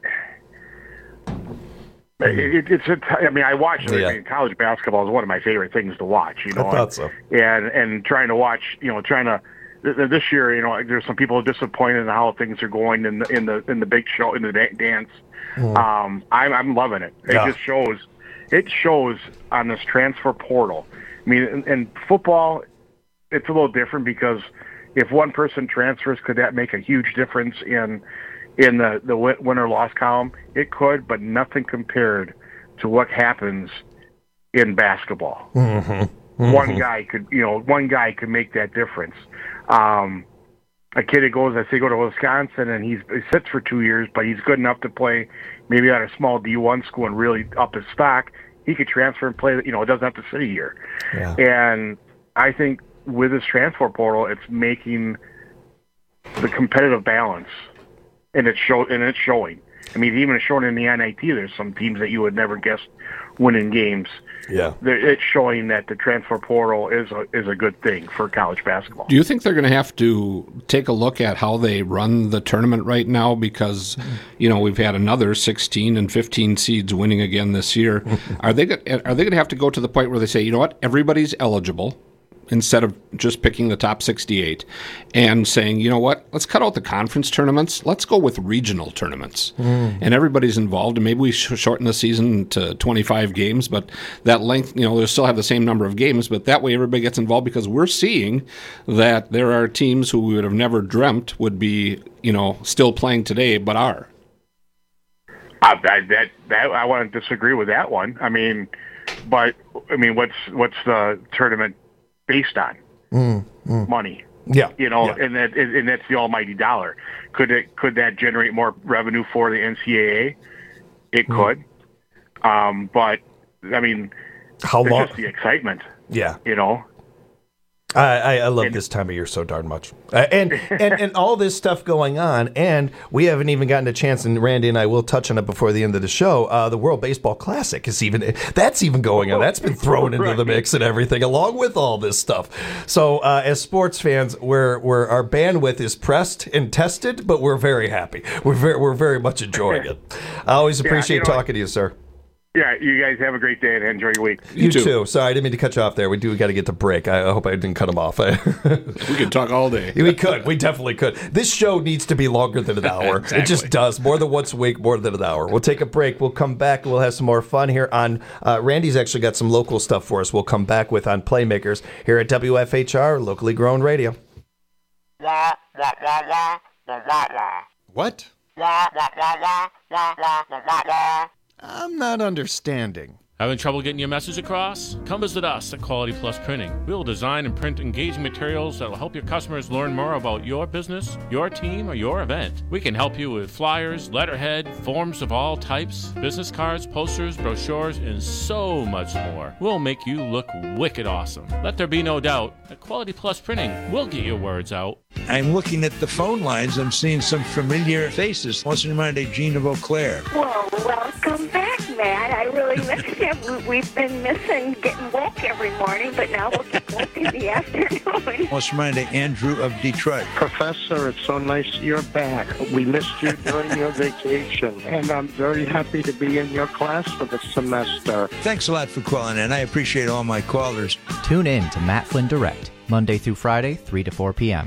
it, it's. A, I mean, I watch. Yeah. I mean, college basketball is one of my favorite things to watch. You know, I thought so. And and trying to watch, you know, trying to. This year, you know, there's some people disappointed in how things are going in the in the in the big show in the da- dance. Mm. Um, I'm I'm loving it. It Yeah. just shows, it shows on this transfer portal. I mean, in, in football, it's a little different because if one person transfers, could that make a huge difference in in the the win or loss column? It could, but nothing compared to what happens in basketball. Mm-hmm. Mm-hmm. One guy could, you know, one guy could make that difference. Um, a kid that goes, I say, go to Wisconsin, and he's he sits for two years, but he's good enough to play maybe at a small D one school and really up his stock. He could transfer and play. You know, it doesn't have to sit a year. Yeah. And I think with this transfer portal, it's making the competitive balance, and it's show and it's showing. I mean, even showing in the N I T, there's some teams that you would never guess winning games. Yeah, it's showing that the transfer portal is a, is a good thing for college basketball. Do you think they're going to have to take a look at how they run the tournament right now? Because, you know, we've had another sixteen and fifteen seeds winning again this year. Are they go- are they going to have to go to the point where they say, you know what, everybody's eligible, instead of just picking the top sixty-eight and saying, you know what, let's cut out the conference tournaments. Let's go with regional tournaments. Mm. And everybody's involved. And maybe we sh- shorten the season to twenty-five games, but that length, you know, they'll still have the same number of games, but that way everybody gets involved because we're seeing that there are teams who we would have never dreamt would be, you know, still playing today, but are. Uh, that, that, that, I want to disagree with that one. I mean, but, I mean, what's, what's the tournament based on? Mm, mm. Money. Yeah, you know, yeah. and that and that's the almighty dollar. Could it could that generate more revenue for the N C A A? It Mm. could, um, but I mean, how it's long? just the excitement. Yeah, you know. I, I, I love this time of year so darn much. Uh, and, and and all this stuff going on, and we haven't even gotten a chance, and Randy and I will touch on it before the end of the show, uh, the World Baseball Classic is even, that's even going on. That's been thrown into the mix and everything, along with all this stuff. So uh, as sports fans, we're, we're, our bandwidth is pressed and tested, but we're very happy. We're very, we're very much enjoying it. I always appreciate yeah, you know, talking to you, sir. Yeah, you guys have a great day and enjoy your week. You, you too. too. Sorry, I didn't mean to cut you off there. We do got to get to break. I, I hope I didn't cut him off. We could talk all day. We could. We definitely could. This show needs to be longer than an hour. Exactly. It just does. More than once a week, more than an hour. We'll take a break. We'll come back. We'll have some more fun here on... Uh, Randy's actually got some local stuff for us we'll come back with on Playmakers here at W F H R, locally grown radio. What? I'm not understanding. Having trouble getting your message across? Come visit us at Quality Plus Printing. We will design and print engaging materials that will help your customers learn more about your business, your team, or your event. We can help you with flyers, letterhead, forms of all types, business cards, posters, brochures, and so much more. We'll make you look wicked awesome. Let there be no doubt that Quality Plus Printing will get your words out. I'm looking at the phone lines. I'm seeing some familiar faces. What's in mind, Gina Beauclair? Well, welcome back, Matt. I really missed him. We've been missing getting woke every morning, but now we'll get woke in the afternoon. What's in mind, Andrew of Detroit? Professor, it's so nice you're back. We missed you during your vacation, and I'm very happy to be in your class for the semester. Thanks a lot for calling in. I appreciate all my callers. Tune in to Matt Flynn Direct, Monday through Friday, three to four p.m.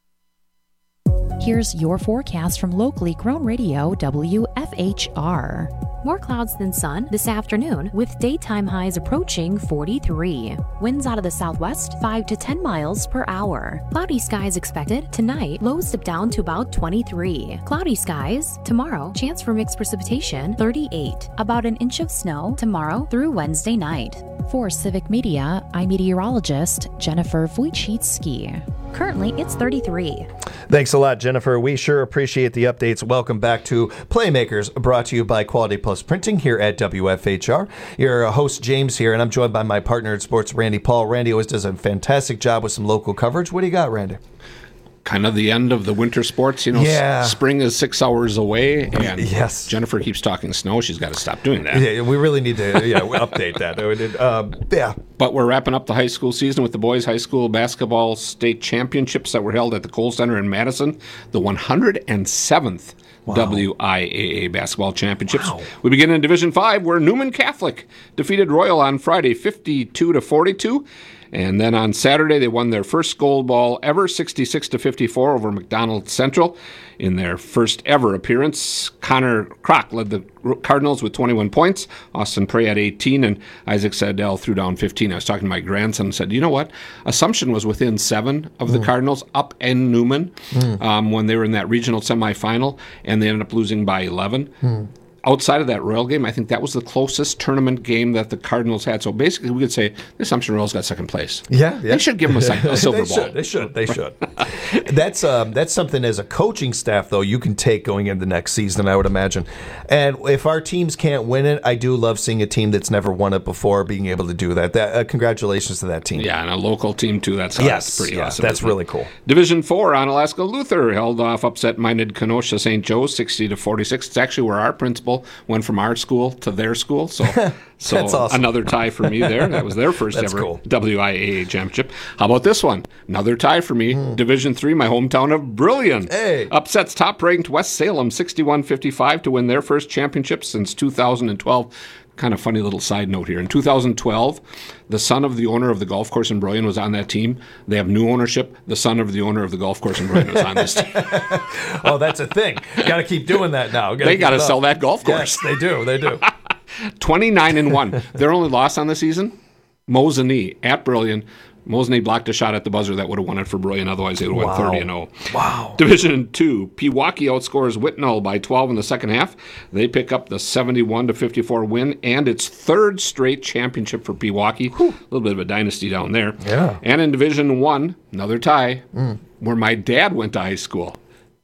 Here's your forecast from locally grown radio W F H R. More clouds than sun this afternoon, with daytime highs approaching forty-three. Winds out of the southwest, five to ten miles per hour. Cloudy skies expected tonight, lows dip down to about twenty-three. Cloudy skies tomorrow, chance for mixed precipitation, thirty-eight. About an inch of snow tomorrow through Wednesday night. For Civic Media, I'm meteorologist Jennifer Wojcicki. Currently, it's thirty-three. Thanks a lot, Jennifer. We sure appreciate the updates. Welcome back to Playmakers, brought to you by Quality Plus Printing here at W F H R. Your host, James, here, and I'm joined by my partner in sports, Randy Paul. Randy always does a fantastic job with some local coverage. What do you got, Randy? Kind of the end of the winter sports, you know. Yeah. S- spring is six hours away, and yes. Jennifer keeps talking snow. She's got to stop doing that. Yeah, we really need to yeah, update that. Um, yeah. But we're wrapping up the high school season with the boys' high school basketball state championships that were held at the Kohl Center in Madison, the one hundred seventh Wow. W I A A basketball championships. Wow. We begin in Division Five, where Newman Catholic defeated Royal on Friday, fifty-two to forty-two. And then on Saturday, they won their first gold ball ever, sixty-six to fifty-four over McDonald Central. In their first ever appearance, Connor Kroc led the Cardinals with twenty-one points. Austin Prey had eighteen, and Isaac Sadell threw down fifteen. I was talking to my grandson and said, you know what? Assumption was within seven of the mm. Cardinals up in Newman mm. um, when they were in that regional semifinal, and they ended up losing by eleven. Mm. Outside of that Royal game, I think that was the closest tournament game that the Cardinals had. So basically, we could say the assumption Royals got second place. Yeah, yeah. They should give them a, a silver they ball. Should, they should. They should. that's um, that's something as a coaching staff, though, you can take going into next season, I would imagine. And if our teams can't win it, I do love seeing a team that's never won it before being able to do that. That uh, congratulations to that team. Yeah, and a local team, too. That's, yes, that's pretty yes, awesome. That's really cool. Division four, Onalaska Luther held off upset-minded Kenosha Saint Joe's sixty to forty-six. It's actually where our principal went from our school to their school. So, so That's awesome. Another tie for me there. That was their first ever cool. W I A A championship. How about this one? Another tie for me. Mm. Division three, my hometown of Brillion. Hey. Upsets top-ranked West Salem sixty-one fifty-five to win their first championship since two thousand twelve. Kind of funny little side note here. In two thousand twelve, the son of the owner of the golf course in Brillion was on that team. They have new ownership. The son of the owner of the golf course in Brillion was on this team. Oh, that's a thing. Got to keep doing that now. Gotta they got to to sell that golf course. Yes, they do. They do. twenty-nine and one. Their only loss on the season, Mosinee at Brillion. Mosinee blocked a shot at the buzzer that would have won it for Brillion. Otherwise, they would have wow. went thirty and oh. Wow. Division two, Pewaukee outscores Whitnall by twelve in the second half. They pick up the seventy-one to fifty-four win and its third straight championship for Pewaukee. Whew. A little bit of a dynasty down there. Yeah. And in Division one, another tie, mm. where my dad went to high school.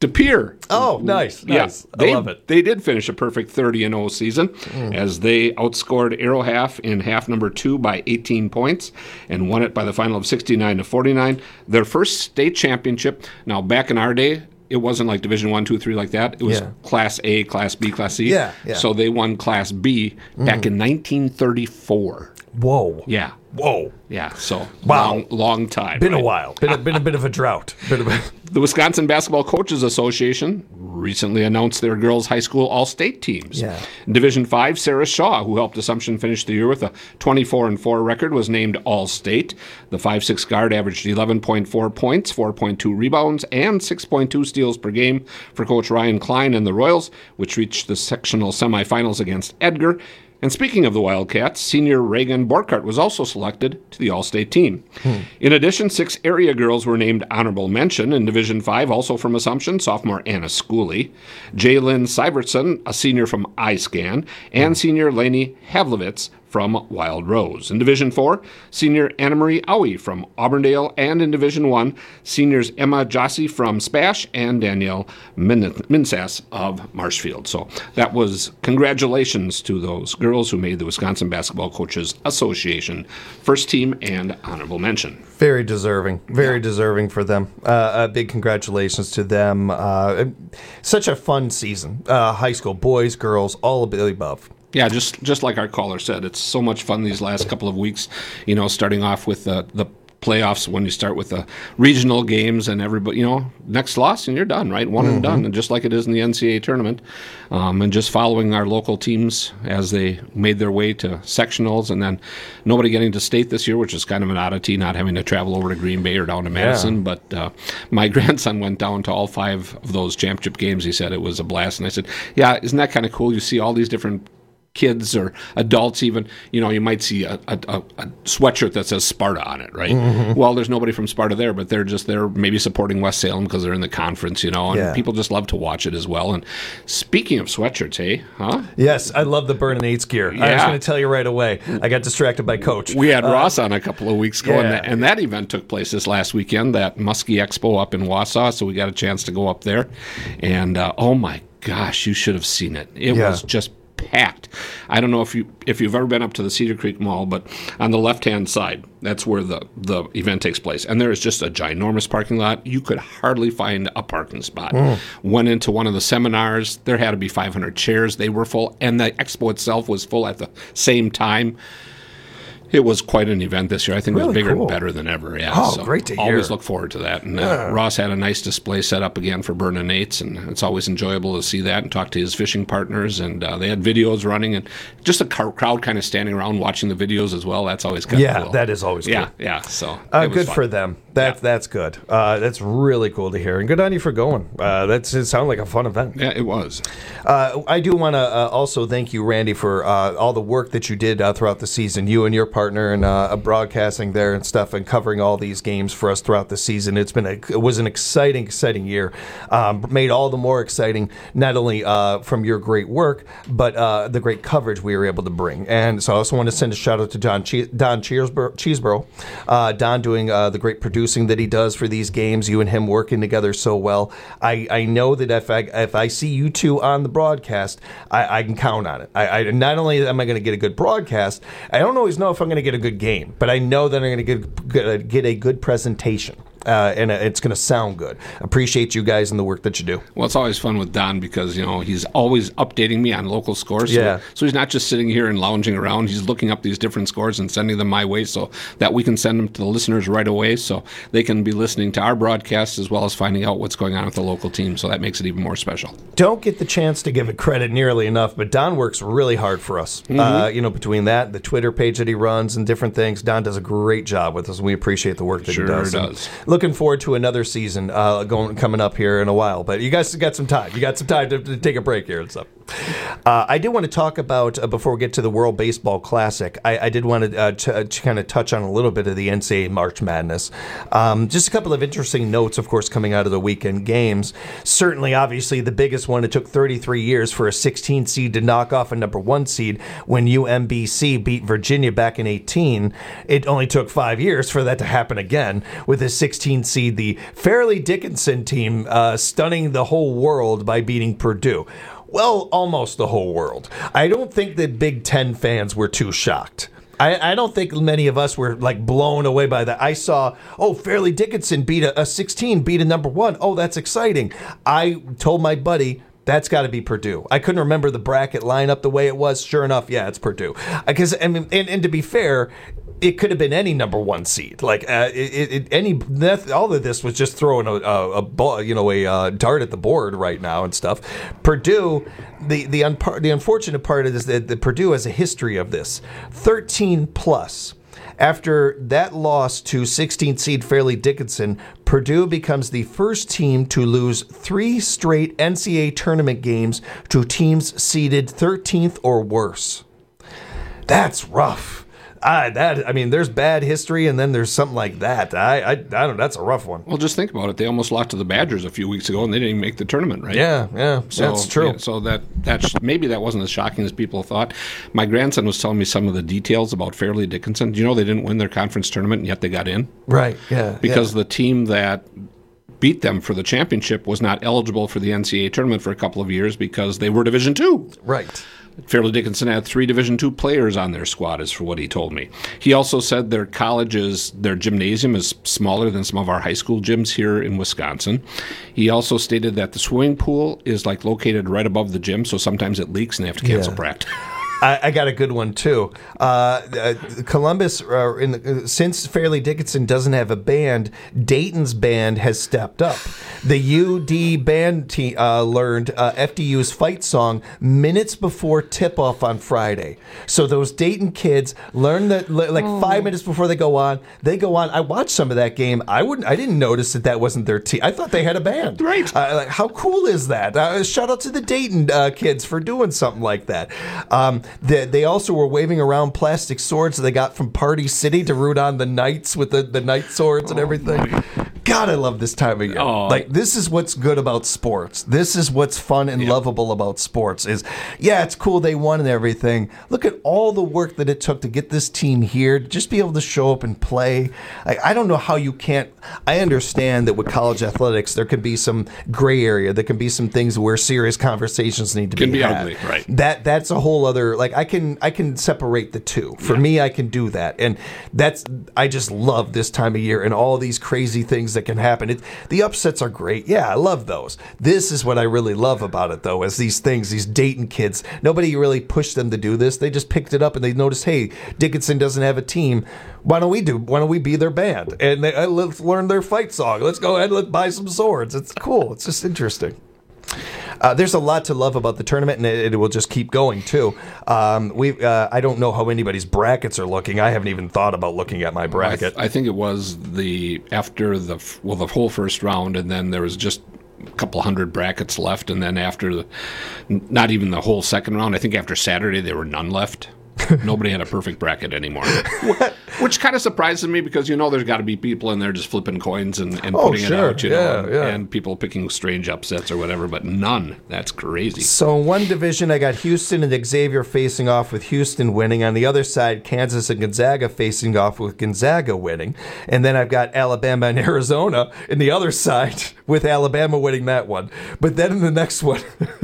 De Pere. Oh, nice, nice. Yeah, they, I love it. They did finish a perfect thirty and oh season Mm. as they outscored Arrow Half in half number two by eighteen points and won it by the final of sixty-nine to forty-nine. Their first state championship. Now, back in our day, it wasn't like Division One, Two, Three like that. It was Yeah. Class A, Class B, Class C. Yeah, yeah. So they won Class B back Mhm. in nineteen thirty-four. Whoa. Yeah. Whoa. Yeah. So Wow. long, long time. Been a right? while. Been a, been a bit of a drought. Been a bit. The Wisconsin Basketball Coaches Association recently announced their girls' high school all-state teams. Yeah. In Division Five, Sarah Shaw, who helped Assumption finish the year with a twenty-four and four record, was named All-State. The five six guard averaged eleven point four points, four point two rebounds, and six point two steals per game for Coach Ryan Klein and the Royals, which reached the sectional semifinals against Edgar. And speaking of the Wildcats, senior Reagan Borkart was also selected to the All-State team. Hmm. In addition, six area girls were named honorable mention in Division five, also from Assumption, sophomore Anna Schooley, Jaylyn Syvertson, a senior from iScan, and senior Lainey Havlovitz from Wild Rose. In Division four, senior Anna Marie Owie from Auburndale, and in Division one, seniors Emma Jossi from Spash and Danielle Min- Minsas of Marshfield. So that was congratulations to those girls who made the Wisconsin Basketball Coaches Association first team and honorable mention. Very deserving. Very deserving for them. Uh, uh, big congratulations to them. Uh, such a fun season. Uh, high school, boys, girls, all of the above. Yeah, just just like our caller said, it's so much fun these last couple of weeks. You know, starting off with the the playoffs when you start with the regional games and everybody, you know, next loss and you're done, right? One and Mhm. done, and just like it is in the N C A A tournament, um, and just following our local teams as they made their way to sectionals, and then nobody getting to state this year, which is kind of an oddity, not having to travel over to Green Bay or down to Madison. But uh, my grandson went down to all five of those championship games. He said it was a blast, and I said, "Yeah, isn't that kind of cool? You see all these different kids or adults even, you know, you might see a, a, a sweatshirt that says Sparta on it, right? Mhm. Well, there's nobody from Sparta there, but they're just there maybe supporting West Salem because they're in the conference, you know, and Yeah. people just love to watch it as well. And speaking of sweatshirts, hey, huh? Yes, I love the Burn and Eights gear. I was Yeah. going to tell you right away. I got distracted by Coach. We had Uh, Ross on a couple of weeks ago, and, yeah. that, and that event took place this last weekend, that Muskie Expo up in Wausau, so we got a chance to go up there. And, uh, oh my gosh, you should have seen it. It Yeah. was just packed. I don't know if you if you've ever been up to the Cedar Creek Mall, but on the left hand side, that's where the the event takes place, and there is just a ginormous parking lot. You could hardly find a parking spot. Mm. Went into one of the seminars. There had to be five hundred chairs. They were full, and the expo itself was full at the same time. It was quite an event this year. I think it was Really bigger cool. and better than ever. Yeah. Oh, great to hear. Always look forward to that. And uh, Yeah. Ross had a nice display set up again for Burn and Eights, and it's always enjoyable to see that and talk to his fishing partners. And uh, they had videos running, and just a car- crowd kind of standing around watching the videos as well. That's always kind Yeah, of cool. that is always yeah, cool. Yeah, So Uh, it was good fun. for them. That that's good. Uh, that's really cool to hear, and good on you for going. Uh, that's it. Sounded like a fun event. Yeah, it was. Uh, I do want to uh, also thank you, Randy, for uh, all the work that you did uh, throughout the season. You and your partner and uh, broadcasting there and stuff, and covering all these games for us throughout the season. It's been a, it was an exciting, exciting year. Um, made all the more exciting not only uh, from your great work, but uh, the great coverage we were able to bring. And so I also want to send a shout out to Don che- Don Cheesebro, Cheesebro. Uh, Don doing uh, the great producing that he does for these games. You and him working together so well. I, I know that if I if I see you two on the broadcast, I, I can count on it. I, I not only am I going to get a good broadcast, I don't always know if I'm going to get a good game, but I know that I'm going to get get, get a good presentation. Uh, and it's going to sound good. Appreciate you guys and the work that you do. Well, it's always fun with Don because, you know, he's always updating me on local scores. So, Yeah. so he's not just sitting here and lounging around. He's looking up these different scores and sending them my way so that we can send them to the listeners right away so they can be listening to our broadcasts as well as finding out what's going on with the local team. So that makes it even more special. Don't get the chance to give it credit nearly enough, but Don works really hard for us. Mhm. Uh, you know, between that, the Twitter page that he runs, and different things, Don does a great job with us, and we appreciate the work that Sure he does. does. And looking forward to another season uh, going coming up here in a while. But you guys got some time. You got some time to, to take a break here and stuff. Uh, I did want to talk about, uh, before we get to the World Baseball Classic, I, I did want to, uh, to, to kind of touch on a little bit of the N C double A March Madness. Um, just a couple of interesting notes, of course, coming out of the weekend games. Certainly, obviously, the biggest one, it took thirty-three years for a sixteen seed to knock off a number one seed when U M B C beat Virginia back in eighteen. It only took five years for that to happen again with a sixteen seed, the Fairleigh Dickinson team uh, stunning the whole world by beating Purdue. Well, almost the whole world. I don't think that Big Ten fans were too shocked. I, I don't think many of us were like blown away by that. I saw, oh, Fairleigh Dickinson beat a, a sixteen, beat a number one. Oh, that's exciting. I told my buddy, that's got to be Purdue. I couldn't remember the bracket lineup the way it was. Sure enough, yeah, it's Purdue. Because I mean, and, and to be fair, it could have been any number one seed. Like uh, it, it, any all of this was just throwing a, a, a ball, you know, a uh, dart at the board right now and stuff. Purdue, the the unpar- the unfortunate part of this, that the Purdue has a history of this, thirteen plus. After that loss to sixteenth seed Fairleigh Dickinson, Purdue becomes the first team to lose three straight N C double A tournament games to teams seeded thirteenth or worse. That's rough. I, that I mean, there's bad history, and then there's something like that. I, I, I don't. That's a rough one. Well, just think about it. They almost lost to the Badgers a few weeks ago, and they didn't even make the tournament, right? Yeah, yeah, so, that's true. Yeah, so that that's maybe that wasn't as shocking as people thought. My grandson was telling me some of the details about Fairleigh Dickinson. Do you know they didn't win their conference tournament, and yet they got in? Right. Yeah. Because yeah. the team that beat them for the championship was not eligible for the N C double A tournament for a couple of years because they were Division two. Right. Fairleigh Dickinson had three Division two players on their squad, is for what he told me. He also said their college is, their gymnasium is smaller than some of our high school gyms here in Wisconsin. He also stated that the swimming pool is like located right above the gym, so sometimes it leaks and they have to cancel Yeah. practice. I, I got a good one too. Uh, uh, Columbus, uh, in the, uh, since Fairleigh Dickinson doesn't have a band, Dayton's band has stepped up. The U D band te- uh, learned uh, F D U's fight song minutes before tip-off on Friday. So those Dayton kids learn that le- like Oh. five minutes before they go on. They go on. I watched some of that game. I wouldn't. I didn't notice that that wasn't their team. I thought they had a band. Right. Uh, like, how cool is that? Uh, shout out to the Dayton uh, kids for doing something like that. Um, They, they also were waving around plastic swords they got from Party City to root on the knights with the, the knight swords and everything. God, I love this time of year. Oh. Like, this is what's good about sports. This is what's fun and lovable about sports is, yeah, it's cool they won and everything. Look at all the work that it took to get this team here, just be able to show up and play. I, I don't know how you can't. I understand that with college athletics, there can be some gray area. There can be some things where serious conversations need to Can be be had. ugly, right. That that's a whole other, like, I can I can separate the two. For me, I can do that. And that's, I just love this time of year and all these crazy things that can happen. It, the upsets are great. Yeah, I love those. This is what I really love about it, though, is these things, these Dayton kids. Nobody really pushed them to do this. They just picked it up and they noticed, hey, Dickinson doesn't have a team. Why don't we do? Why don't we be their band? And they, uh, let's learn their fight song. Let's go ahead and let's buy some swords. It's cool. It's just interesting. Uh, there's a lot to love about the tournament, and it, it will just keep going too. Um, we, uh, I don't know how anybody's brackets are looking. I haven't even thought about looking at my bracket. I, th- I think it was the after the f- well the whole first round, and then there was just a couple hundred brackets left, and then after the n- not even the whole second round. I think after Saturday there were none left. Nobody had a perfect bracket anymore. What? Which kind of surprises me because, you know, there's got to be people in there just flipping coins and, and Oh, putting sure. it out, you Yeah, know, and, yeah. and people picking strange upsets or whatever, but none. That's crazy. So in one division, I got Houston and Xavier facing off with Houston winning. On the other side, Kansas and Gonzaga facing off with Gonzaga winning. And then I've got Alabama and Arizona in the other side with Alabama winning that one. But then in the next one,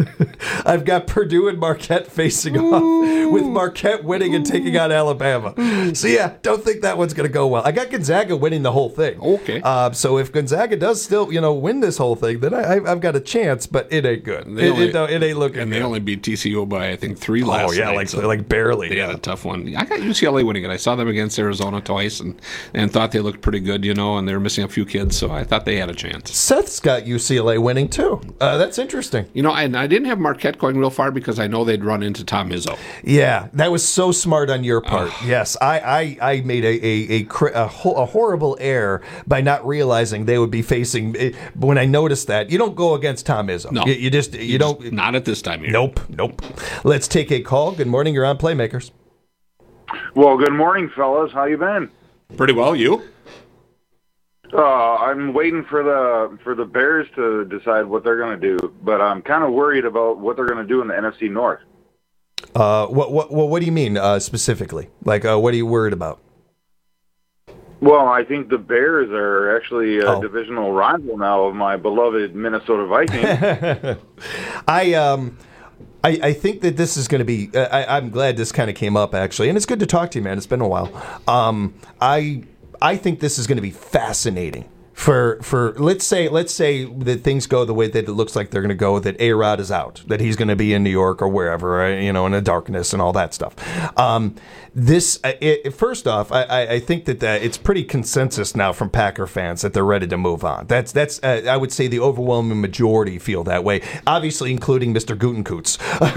I've got Purdue and Marquette facing off with Marquette winning and taking on Alabama. So yeah, don't think that one's going to go well. I got Gonzaga winning the whole thing. Okay. Uh, so if Gonzaga does still, you know, win this whole thing, then I, I've got a chance, but it ain't good. They It, only- it, don't- it ain't looking And good. they only beat T C U by, I think, three Oh, last yeah, night, like- so like barely, They yeah. had a tough one. I got U C L A winning it. I saw them against Arizona twice and, and thought they looked pretty good, you know, and they were missing a few kids, so I thought they had a chance. Seth's got U C L A winning too. Uh, that's interesting. You know, and I didn't have Marquette going real far because I know they'd run into Tom Izzo. Yeah, that was so so smart on your part. Yes, I, I, I made a a, a, cri- a, ho- a horrible error by not realizing they would be facing. When I noticed that, you don't go against Tom Izzo. No, you, you just you, You don't. just- not at this time of year. Nope, nope. Let's take a call. Good morning. You're on Playmakers. Well, good morning, fellas. How you been? Pretty well. You? Uh, I'm waiting for the for the Bears to decide what they're going to do, but I'm kind of worried about what they're going to do in the N F C North. Uh, what what what, what do you mean uh, specifically? Like, uh, what are you worried about? Well, I think the Bears are actually a Oh. divisional rival now of my beloved Minnesota Vikings. I um. I, I think that this is going to be. Uh, I, I'm glad this kind of came up actually, and it's good to talk to you, man. It's been a while. Um, I I think this is going to be fascinating for for let's say let's say that things go the way that it looks like they're going to go. That A-Rod is out. That he's going to be in New York or wherever, right? You know, in the darkness and all that stuff. Um, this uh, it, first off, I, I, I think that uh, it's pretty consensus now from Packer fans that they're ready to move on. That's that's uh, I would say the overwhelming majority feel that way. Obviously, including Mister Gutenkoots.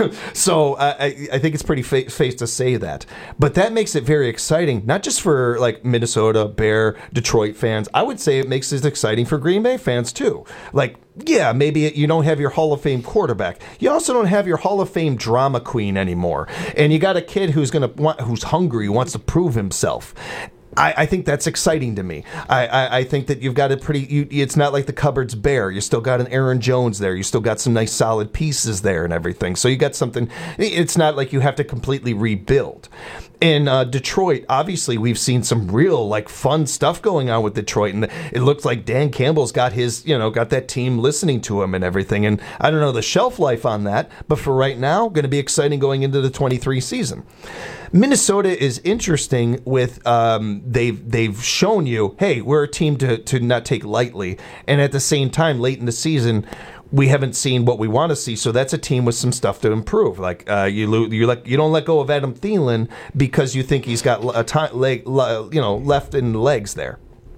So uh, I I think it's pretty fa- face to say that. But that makes it very exciting, not just for like Minnesota, Bear, Detroit fans. I would say it makes it exciting for Green Bay fans too. Like, yeah, maybe you don't have your Hall of Fame quarterback. You also don't have your Hall of Fame drama queen anymore. And you got a kid who's gonna want, who's hungry, wants to prove himself. I, I think that's exciting to me. I, I, I think that you've got a pretty. You, it's not like the cupboard's bare. You still got an Aaron Jones there. You still got some nice solid pieces there and everything. So you got something. It's not like you have to completely rebuild. In uh, Detroit, obviously, we've seen some real like fun stuff going on with Detroit, and it looks like Dan Campbell's got his, you know, got that team listening to him and everything. And I don't know the shelf life on that, but for right now, going to be exciting going into the twenty-three season. Minnesota is interesting with um, they've they've shown you, hey, we're a team to to not take lightly, and at the same time, late in the season, we haven't seen what we want to see. So that's a team with some stuff to improve. Like uh, you lo- you like you don't let go of Adam Thielen because you think he's got a t- leg, you know, left in the legs there.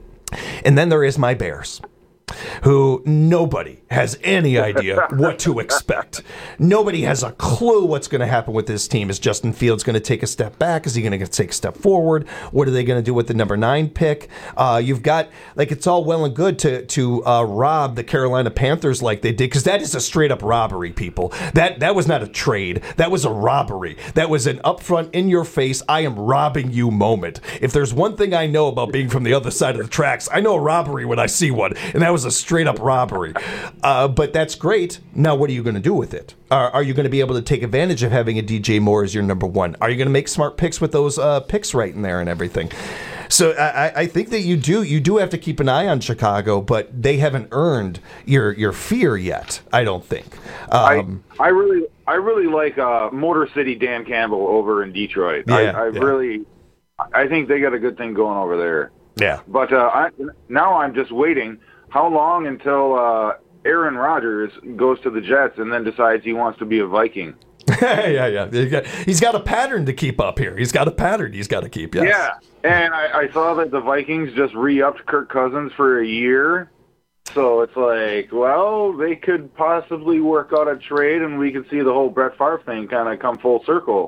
And then there is my Bears, who nobody has any idea what to expect. Nobody has a clue what's going to happen with this team. Is Justin Fields going to take a step back? Is he going to take a step forward? What are they going to do with the number nine pick? Uh, you've got, like, it's all well and good to to uh, rob the Carolina Panthers like they did, because that is a straight up robbery, people. That that was not a trade. That was a robbery. That was an upfront, in your face, I am robbing you moment. If there's one thing I know about being from the other side of the tracks, I know a robbery when I see one, and that was a straight up robbery. Uh, but that's great. Now, what are you going to do with it? Are, are you going to be able to take advantage of having a D J Moore as your number one? Are you going to make smart picks with those uh, picks right in there and everything? So I, I think that you do you do have to keep an eye on Chicago, but they haven't earned your your fear yet, I don't think. Um, I, I really I really like uh, Motor City Dan Campbell over in Detroit. Yeah, I, I yeah. really I think they got a good thing going over there. Yeah. But uh, I, now I'm just waiting. How long until uh, Aaron Rodgers goes to the Jets and then decides he wants to be a Viking? yeah, yeah. He's got a pattern to keep up here. He's got a pattern he's got to keep. Yes. Yeah, and I, I saw that the Vikings just re-upped Kirk Cousins for a year. So it's like, well, they could possibly work out a trade, and we could see the whole Brett Favre thing kind of come full circle.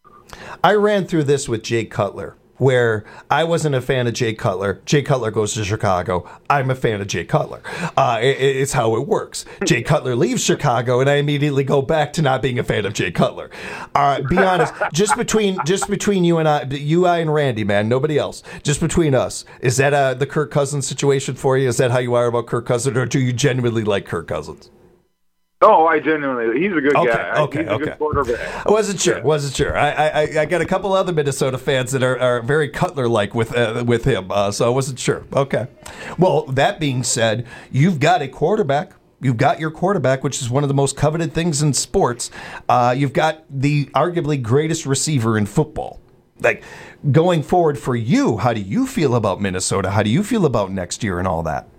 I ran through this with Jay Cutler, where I wasn't a fan of Jay Cutler. Jay Cutler goes to Chicago. I'm a fan of Jay Cutler. Uh, it, it's how it works. Jay Cutler leaves Chicago, and I immediately go back to not being a fan of Jay Cutler. Uh, be honest, just between just between you and I, you, I, and Randy, man, nobody else. Just between us, is that uh, the Kirk Cousins situation for you? Is that how you are about Kirk Cousins, or do you genuinely like Kirk Cousins? Oh, I genuinely, he's a good okay, guy. Okay, he's a okay. good quarterback. I wasn't sure. Wasn't sure. I, I I got a couple other Minnesota fans that are, are very Cutler-like with uh, with him, uh, so I wasn't sure. Okay. Well, that being said, you've got a quarterback. You've got your quarterback, which is one of the most coveted things in sports. Uh, you've got the arguably greatest receiver in football. Like, going forward for you, how do you feel about Minnesota? How do you feel about next year and all that?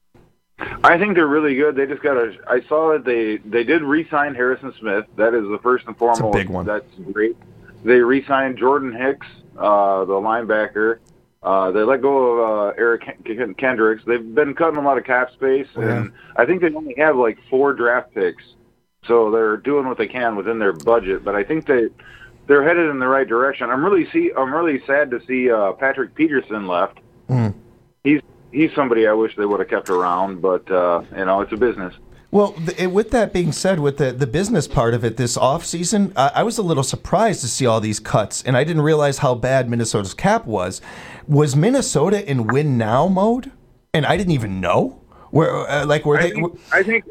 I think they're really good. They just got to. I saw that they they did re-sign Harrison Smith. That is the first and foremost. It's a big one. That's great. They re-signed Jordan Hicks, uh, the linebacker. Uh, they let go of uh, Eric Kendricks. They've been cutting a lot of cap space, Oh, yeah. and I think they only have like four draft picks. So they're doing what they can within their budget. But I think they they're headed in the right direction. I'm really see I'm really sad to see uh, Patrick Peterson left. Mm. He's he's somebody I wish they would have kept around, but uh, you know, it's a business. Well, th- with that being said, with the, the business part of it this offseason, I-, I was a little surprised to see all these cuts, and I didn't realize how bad Minnesota's cap was. Was Minnesota in win now mode? And I didn't even know? Where, uh, like, were I they? Think, I think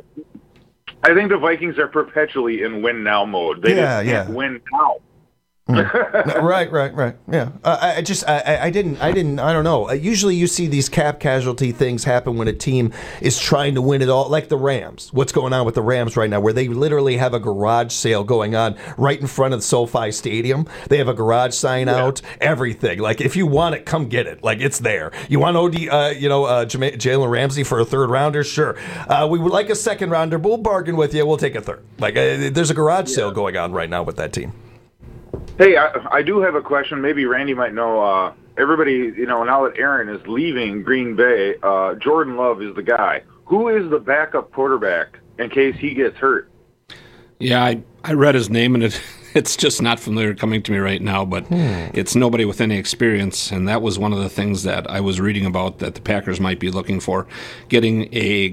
I think the Vikings are perpetually in win now mode. They Yeah, just can't yeah. win now. Mm. right, right, right. Yeah, uh, I, I just, I, I didn't, I didn't, I don't know. Uh, usually, you see these cap casualty things happen when a team is trying to win it all, like the Rams. What's going on with the Rams right now, where they literally have a garage sale going on right in front of SoFi Stadium. They have a garage sign Yeah. out, everything. Like, if you want it, come get it. Like, it's there. You want O D, uh, you know, uh, Jama- Jalen Ramsey for a third rounder? Sure. Uh, we would like a second rounder, but we'll bargain with you. We'll take a third. Like, uh, there's a garage sale going on right now with that team. Hey, I, I do have a question. Maybe Randy might know. Uh, everybody, you know, now that Aaron is leaving Green Bay, uh, Jordan Love is the guy. Who is the backup quarterback in case he gets hurt? Yeah, I, I read his name, and it it's just not familiar coming to me right now, but Hmm. it's nobody with any experience, and that was one of the things that I was reading about that the Packers might be looking for, getting a,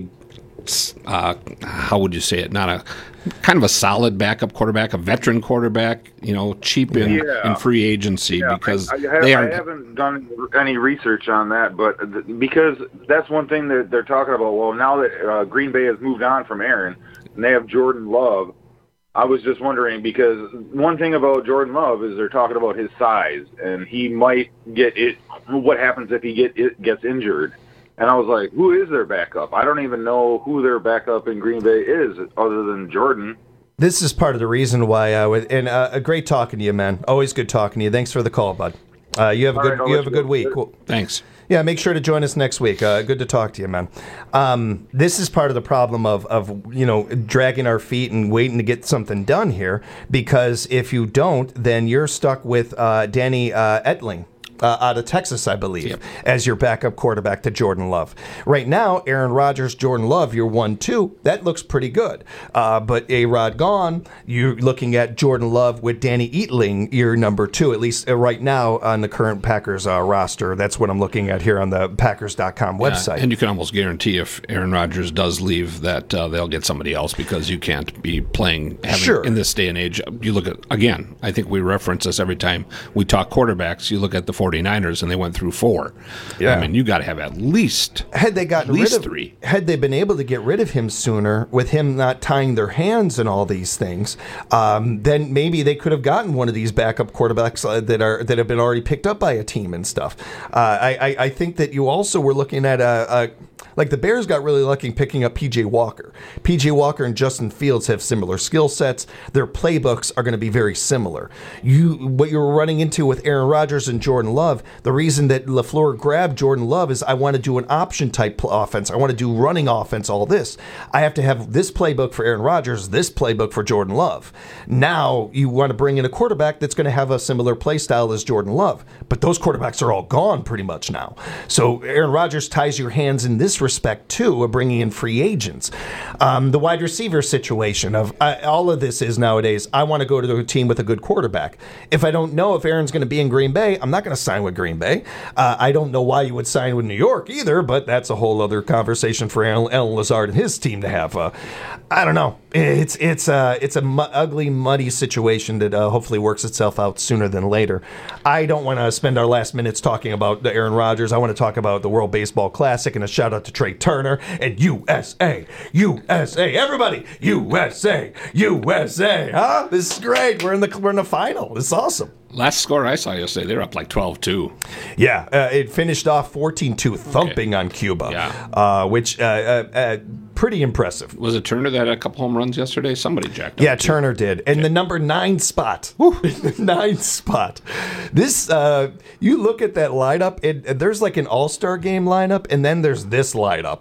uh, how would you say it, not a, kind of a solid backup quarterback, a veteran quarterback, you know, cheap in, Yeah. in free agency, Yeah, because I, I, have, they I aren't. haven't done any research on that, but th- because that's one thing that they're talking about. Well, now that uh, Green Bay has moved on from Aaron and they have Jordan Love, I was just wondering, because one thing about Jordan Love is they're talking about his size, and he might get it. What happens if he get it gets injured? And I was like, who is their backup? I don't even know who their backup in Green Bay is, other than Jordan. This is part of the reason why I would. And uh, a great talking to you, man. Always good talking to you. Thanks for the call, bud. Uh, you have a All good. right, I'll you let have a you good go. week. Cool. Thanks. Yeah, make sure to join us next week. Uh, good to talk to you, man. Um, this is part of the problem of, of, you know, dragging our feet and waiting to get something done here, because if you don't, then you're stuck with uh, Danny uh, Etling. Uh, out of Texas, I believe, Yep. as your backup quarterback to Jordan Love. Right now, Aaron Rodgers, Jordan Love, you're one two. That looks pretty good. Uh, but A-Rod gone, you're looking at Jordan Love with Danny Etling, you're number two, at least uh, right now on the current Packers uh, roster. That's what I'm looking at here on the Packers dot com website. Yeah, and you can almost guarantee if Aaron Rodgers does leave that uh, they'll get somebody else, because you can't be playing having, Sure. in this day and age. You look at, again, I think we reference this every time we talk quarterbacks. You look at the 49ers, and they went through four. Yeah. I mean, you got to have at least Had they gotten at least rid of, three. Had they been able to get rid of him sooner, with him not tying their hands and all these things, um, then maybe they could have gotten one of these backup quarterbacks uh, that are that have been already picked up by a team and stuff. Uh, I, I I think that you also were looking at a. a Like the Bears got really lucky picking up P J Walker. P J Walker and Justin Fields have similar skill sets. Their playbooks are going to be very similar. You, what you were running into with Aaron Rodgers and Jordan Love, the reason that LaFleur grabbed Jordan Love is I want to do an option type pl- offense. I want to do running offense, all this. I have to have this playbook for Aaron Rodgers, this playbook for Jordan Love. Now you want to bring in a quarterback that's going to have a similar play style as Jordan Love. But those quarterbacks are all gone pretty much now. So Aaron Rodgers ties your hands in this respect too, of bringing in free agents. Um, the wide receiver situation of uh, all of this is nowadays, I want to go to a team with a good quarterback. If I don't know if Aaron's going to be in Green Bay, I'm not going to sign with Green Bay. Uh, I don't know why you would sign with New York either, but that's a whole other conversation for Alan, Alan Lazard and his team to have. Uh, I don't know. It's it's uh, it's a mu- ugly, muddy situation that uh, hopefully works itself out sooner than later. I don't want to spend our last minutes talking about the Aaron Rodgers. I want to talk about the World Baseball Classic, and a shout out to Trey Turner and U S A, U S A, everybody, U S A, U S A. Huh? This is great. We're in the we're in the final. This is awesome. Last score I saw yesterday, they were up like twelve two. Yeah, uh, it finished off fourteen two, thumping on Cuba, Yeah. uh, which uh, uh, uh, pretty impressive. Was it Turner that had a couple home runs yesterday? Somebody jacked up. Yeah, too. Turner did. And the number nine spot. nine spot. This, uh, you look at that lineup, it, there's like an all-star game lineup, and then there's this lineup.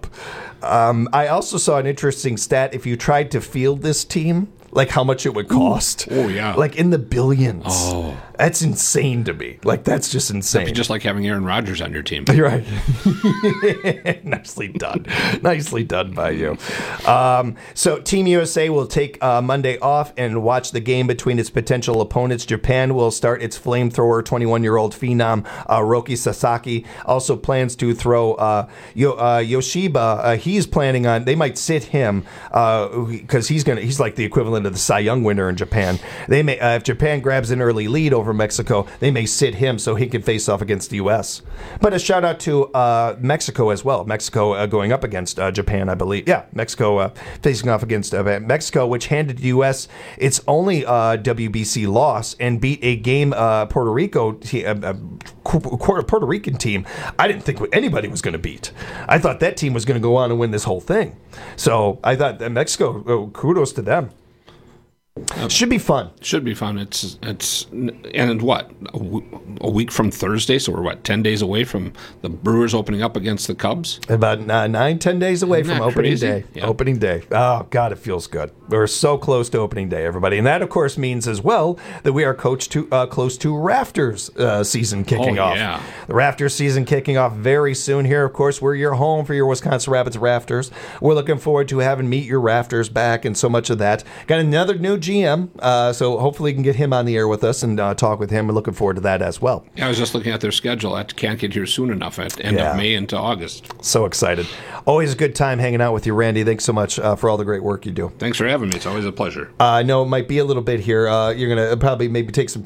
Um, I also saw an interesting stat. If you tried to field this team, like how much it would cost. Ooh, oh, yeah. Like in the billions. Oh. That's insane to me. Like, that's just insane. That'd be just like having Aaron Rodgers on your team. You're right. Nicely done. Nicely done by you. Um, so Team U S A will take uh, Monday off and watch the game between its potential opponents. Japan will start its flamethrower twenty-one-year-old phenom uh, Roki Sasaki. Also plans to throw uh, Yo, uh, Yoshiba. Uh, he's planning on, they might sit him because uh, he's gonna he's like the equivalent of the Cy Young winner in Japan. They may uh, if Japan grabs an early lead over Mexico, they may sit him so he can face off against the U S. But a shout out to uh, Mexico as well. Mexico uh, going up against uh, Japan, I believe. Yeah, Mexico uh, facing off against uh, Mexico, which handed the U S its only uh, W B C loss and beat a game uh, Puerto Rico te- uh, uh, Puerto Rican team I didn't think anybody was going to beat. I thought that team was going to go on and win this whole thing. So I thought that Mexico, oh, kudos to them. Uh, should be fun. Should be fun. It's it's and what a, w- a week from Thursday, so we're what ten days away from the Brewers opening up against the Cubs. About uh, nine, ten days away Isn't from that opening crazy? day. Yeah. Opening day. Oh God, it feels good. We're so close to opening day, everybody, and that of course means as well that we are coached to uh, close to Rafters uh, season kicking Oh, off. yeah. The Rafters season kicking off very soon. Here, of course, we're your home for your Wisconsin Rapids Rafters. We're looking forward to having Meet Your Rafters back and so much of that. Got another new G M. Uh, So hopefully we can get him on the air with us and uh, talk with him. We're looking forward to that as well. Yeah, I was just looking at their schedule. That can't get here soon enough at end Yeah. of May into August. So excited. Always a good time hanging out with you, Randy. Thanks so much uh, for all the great work you do. Thanks for having me. It's always a pleasure. Uh, I know it might be a little bit here. Uh, you're going to probably maybe take some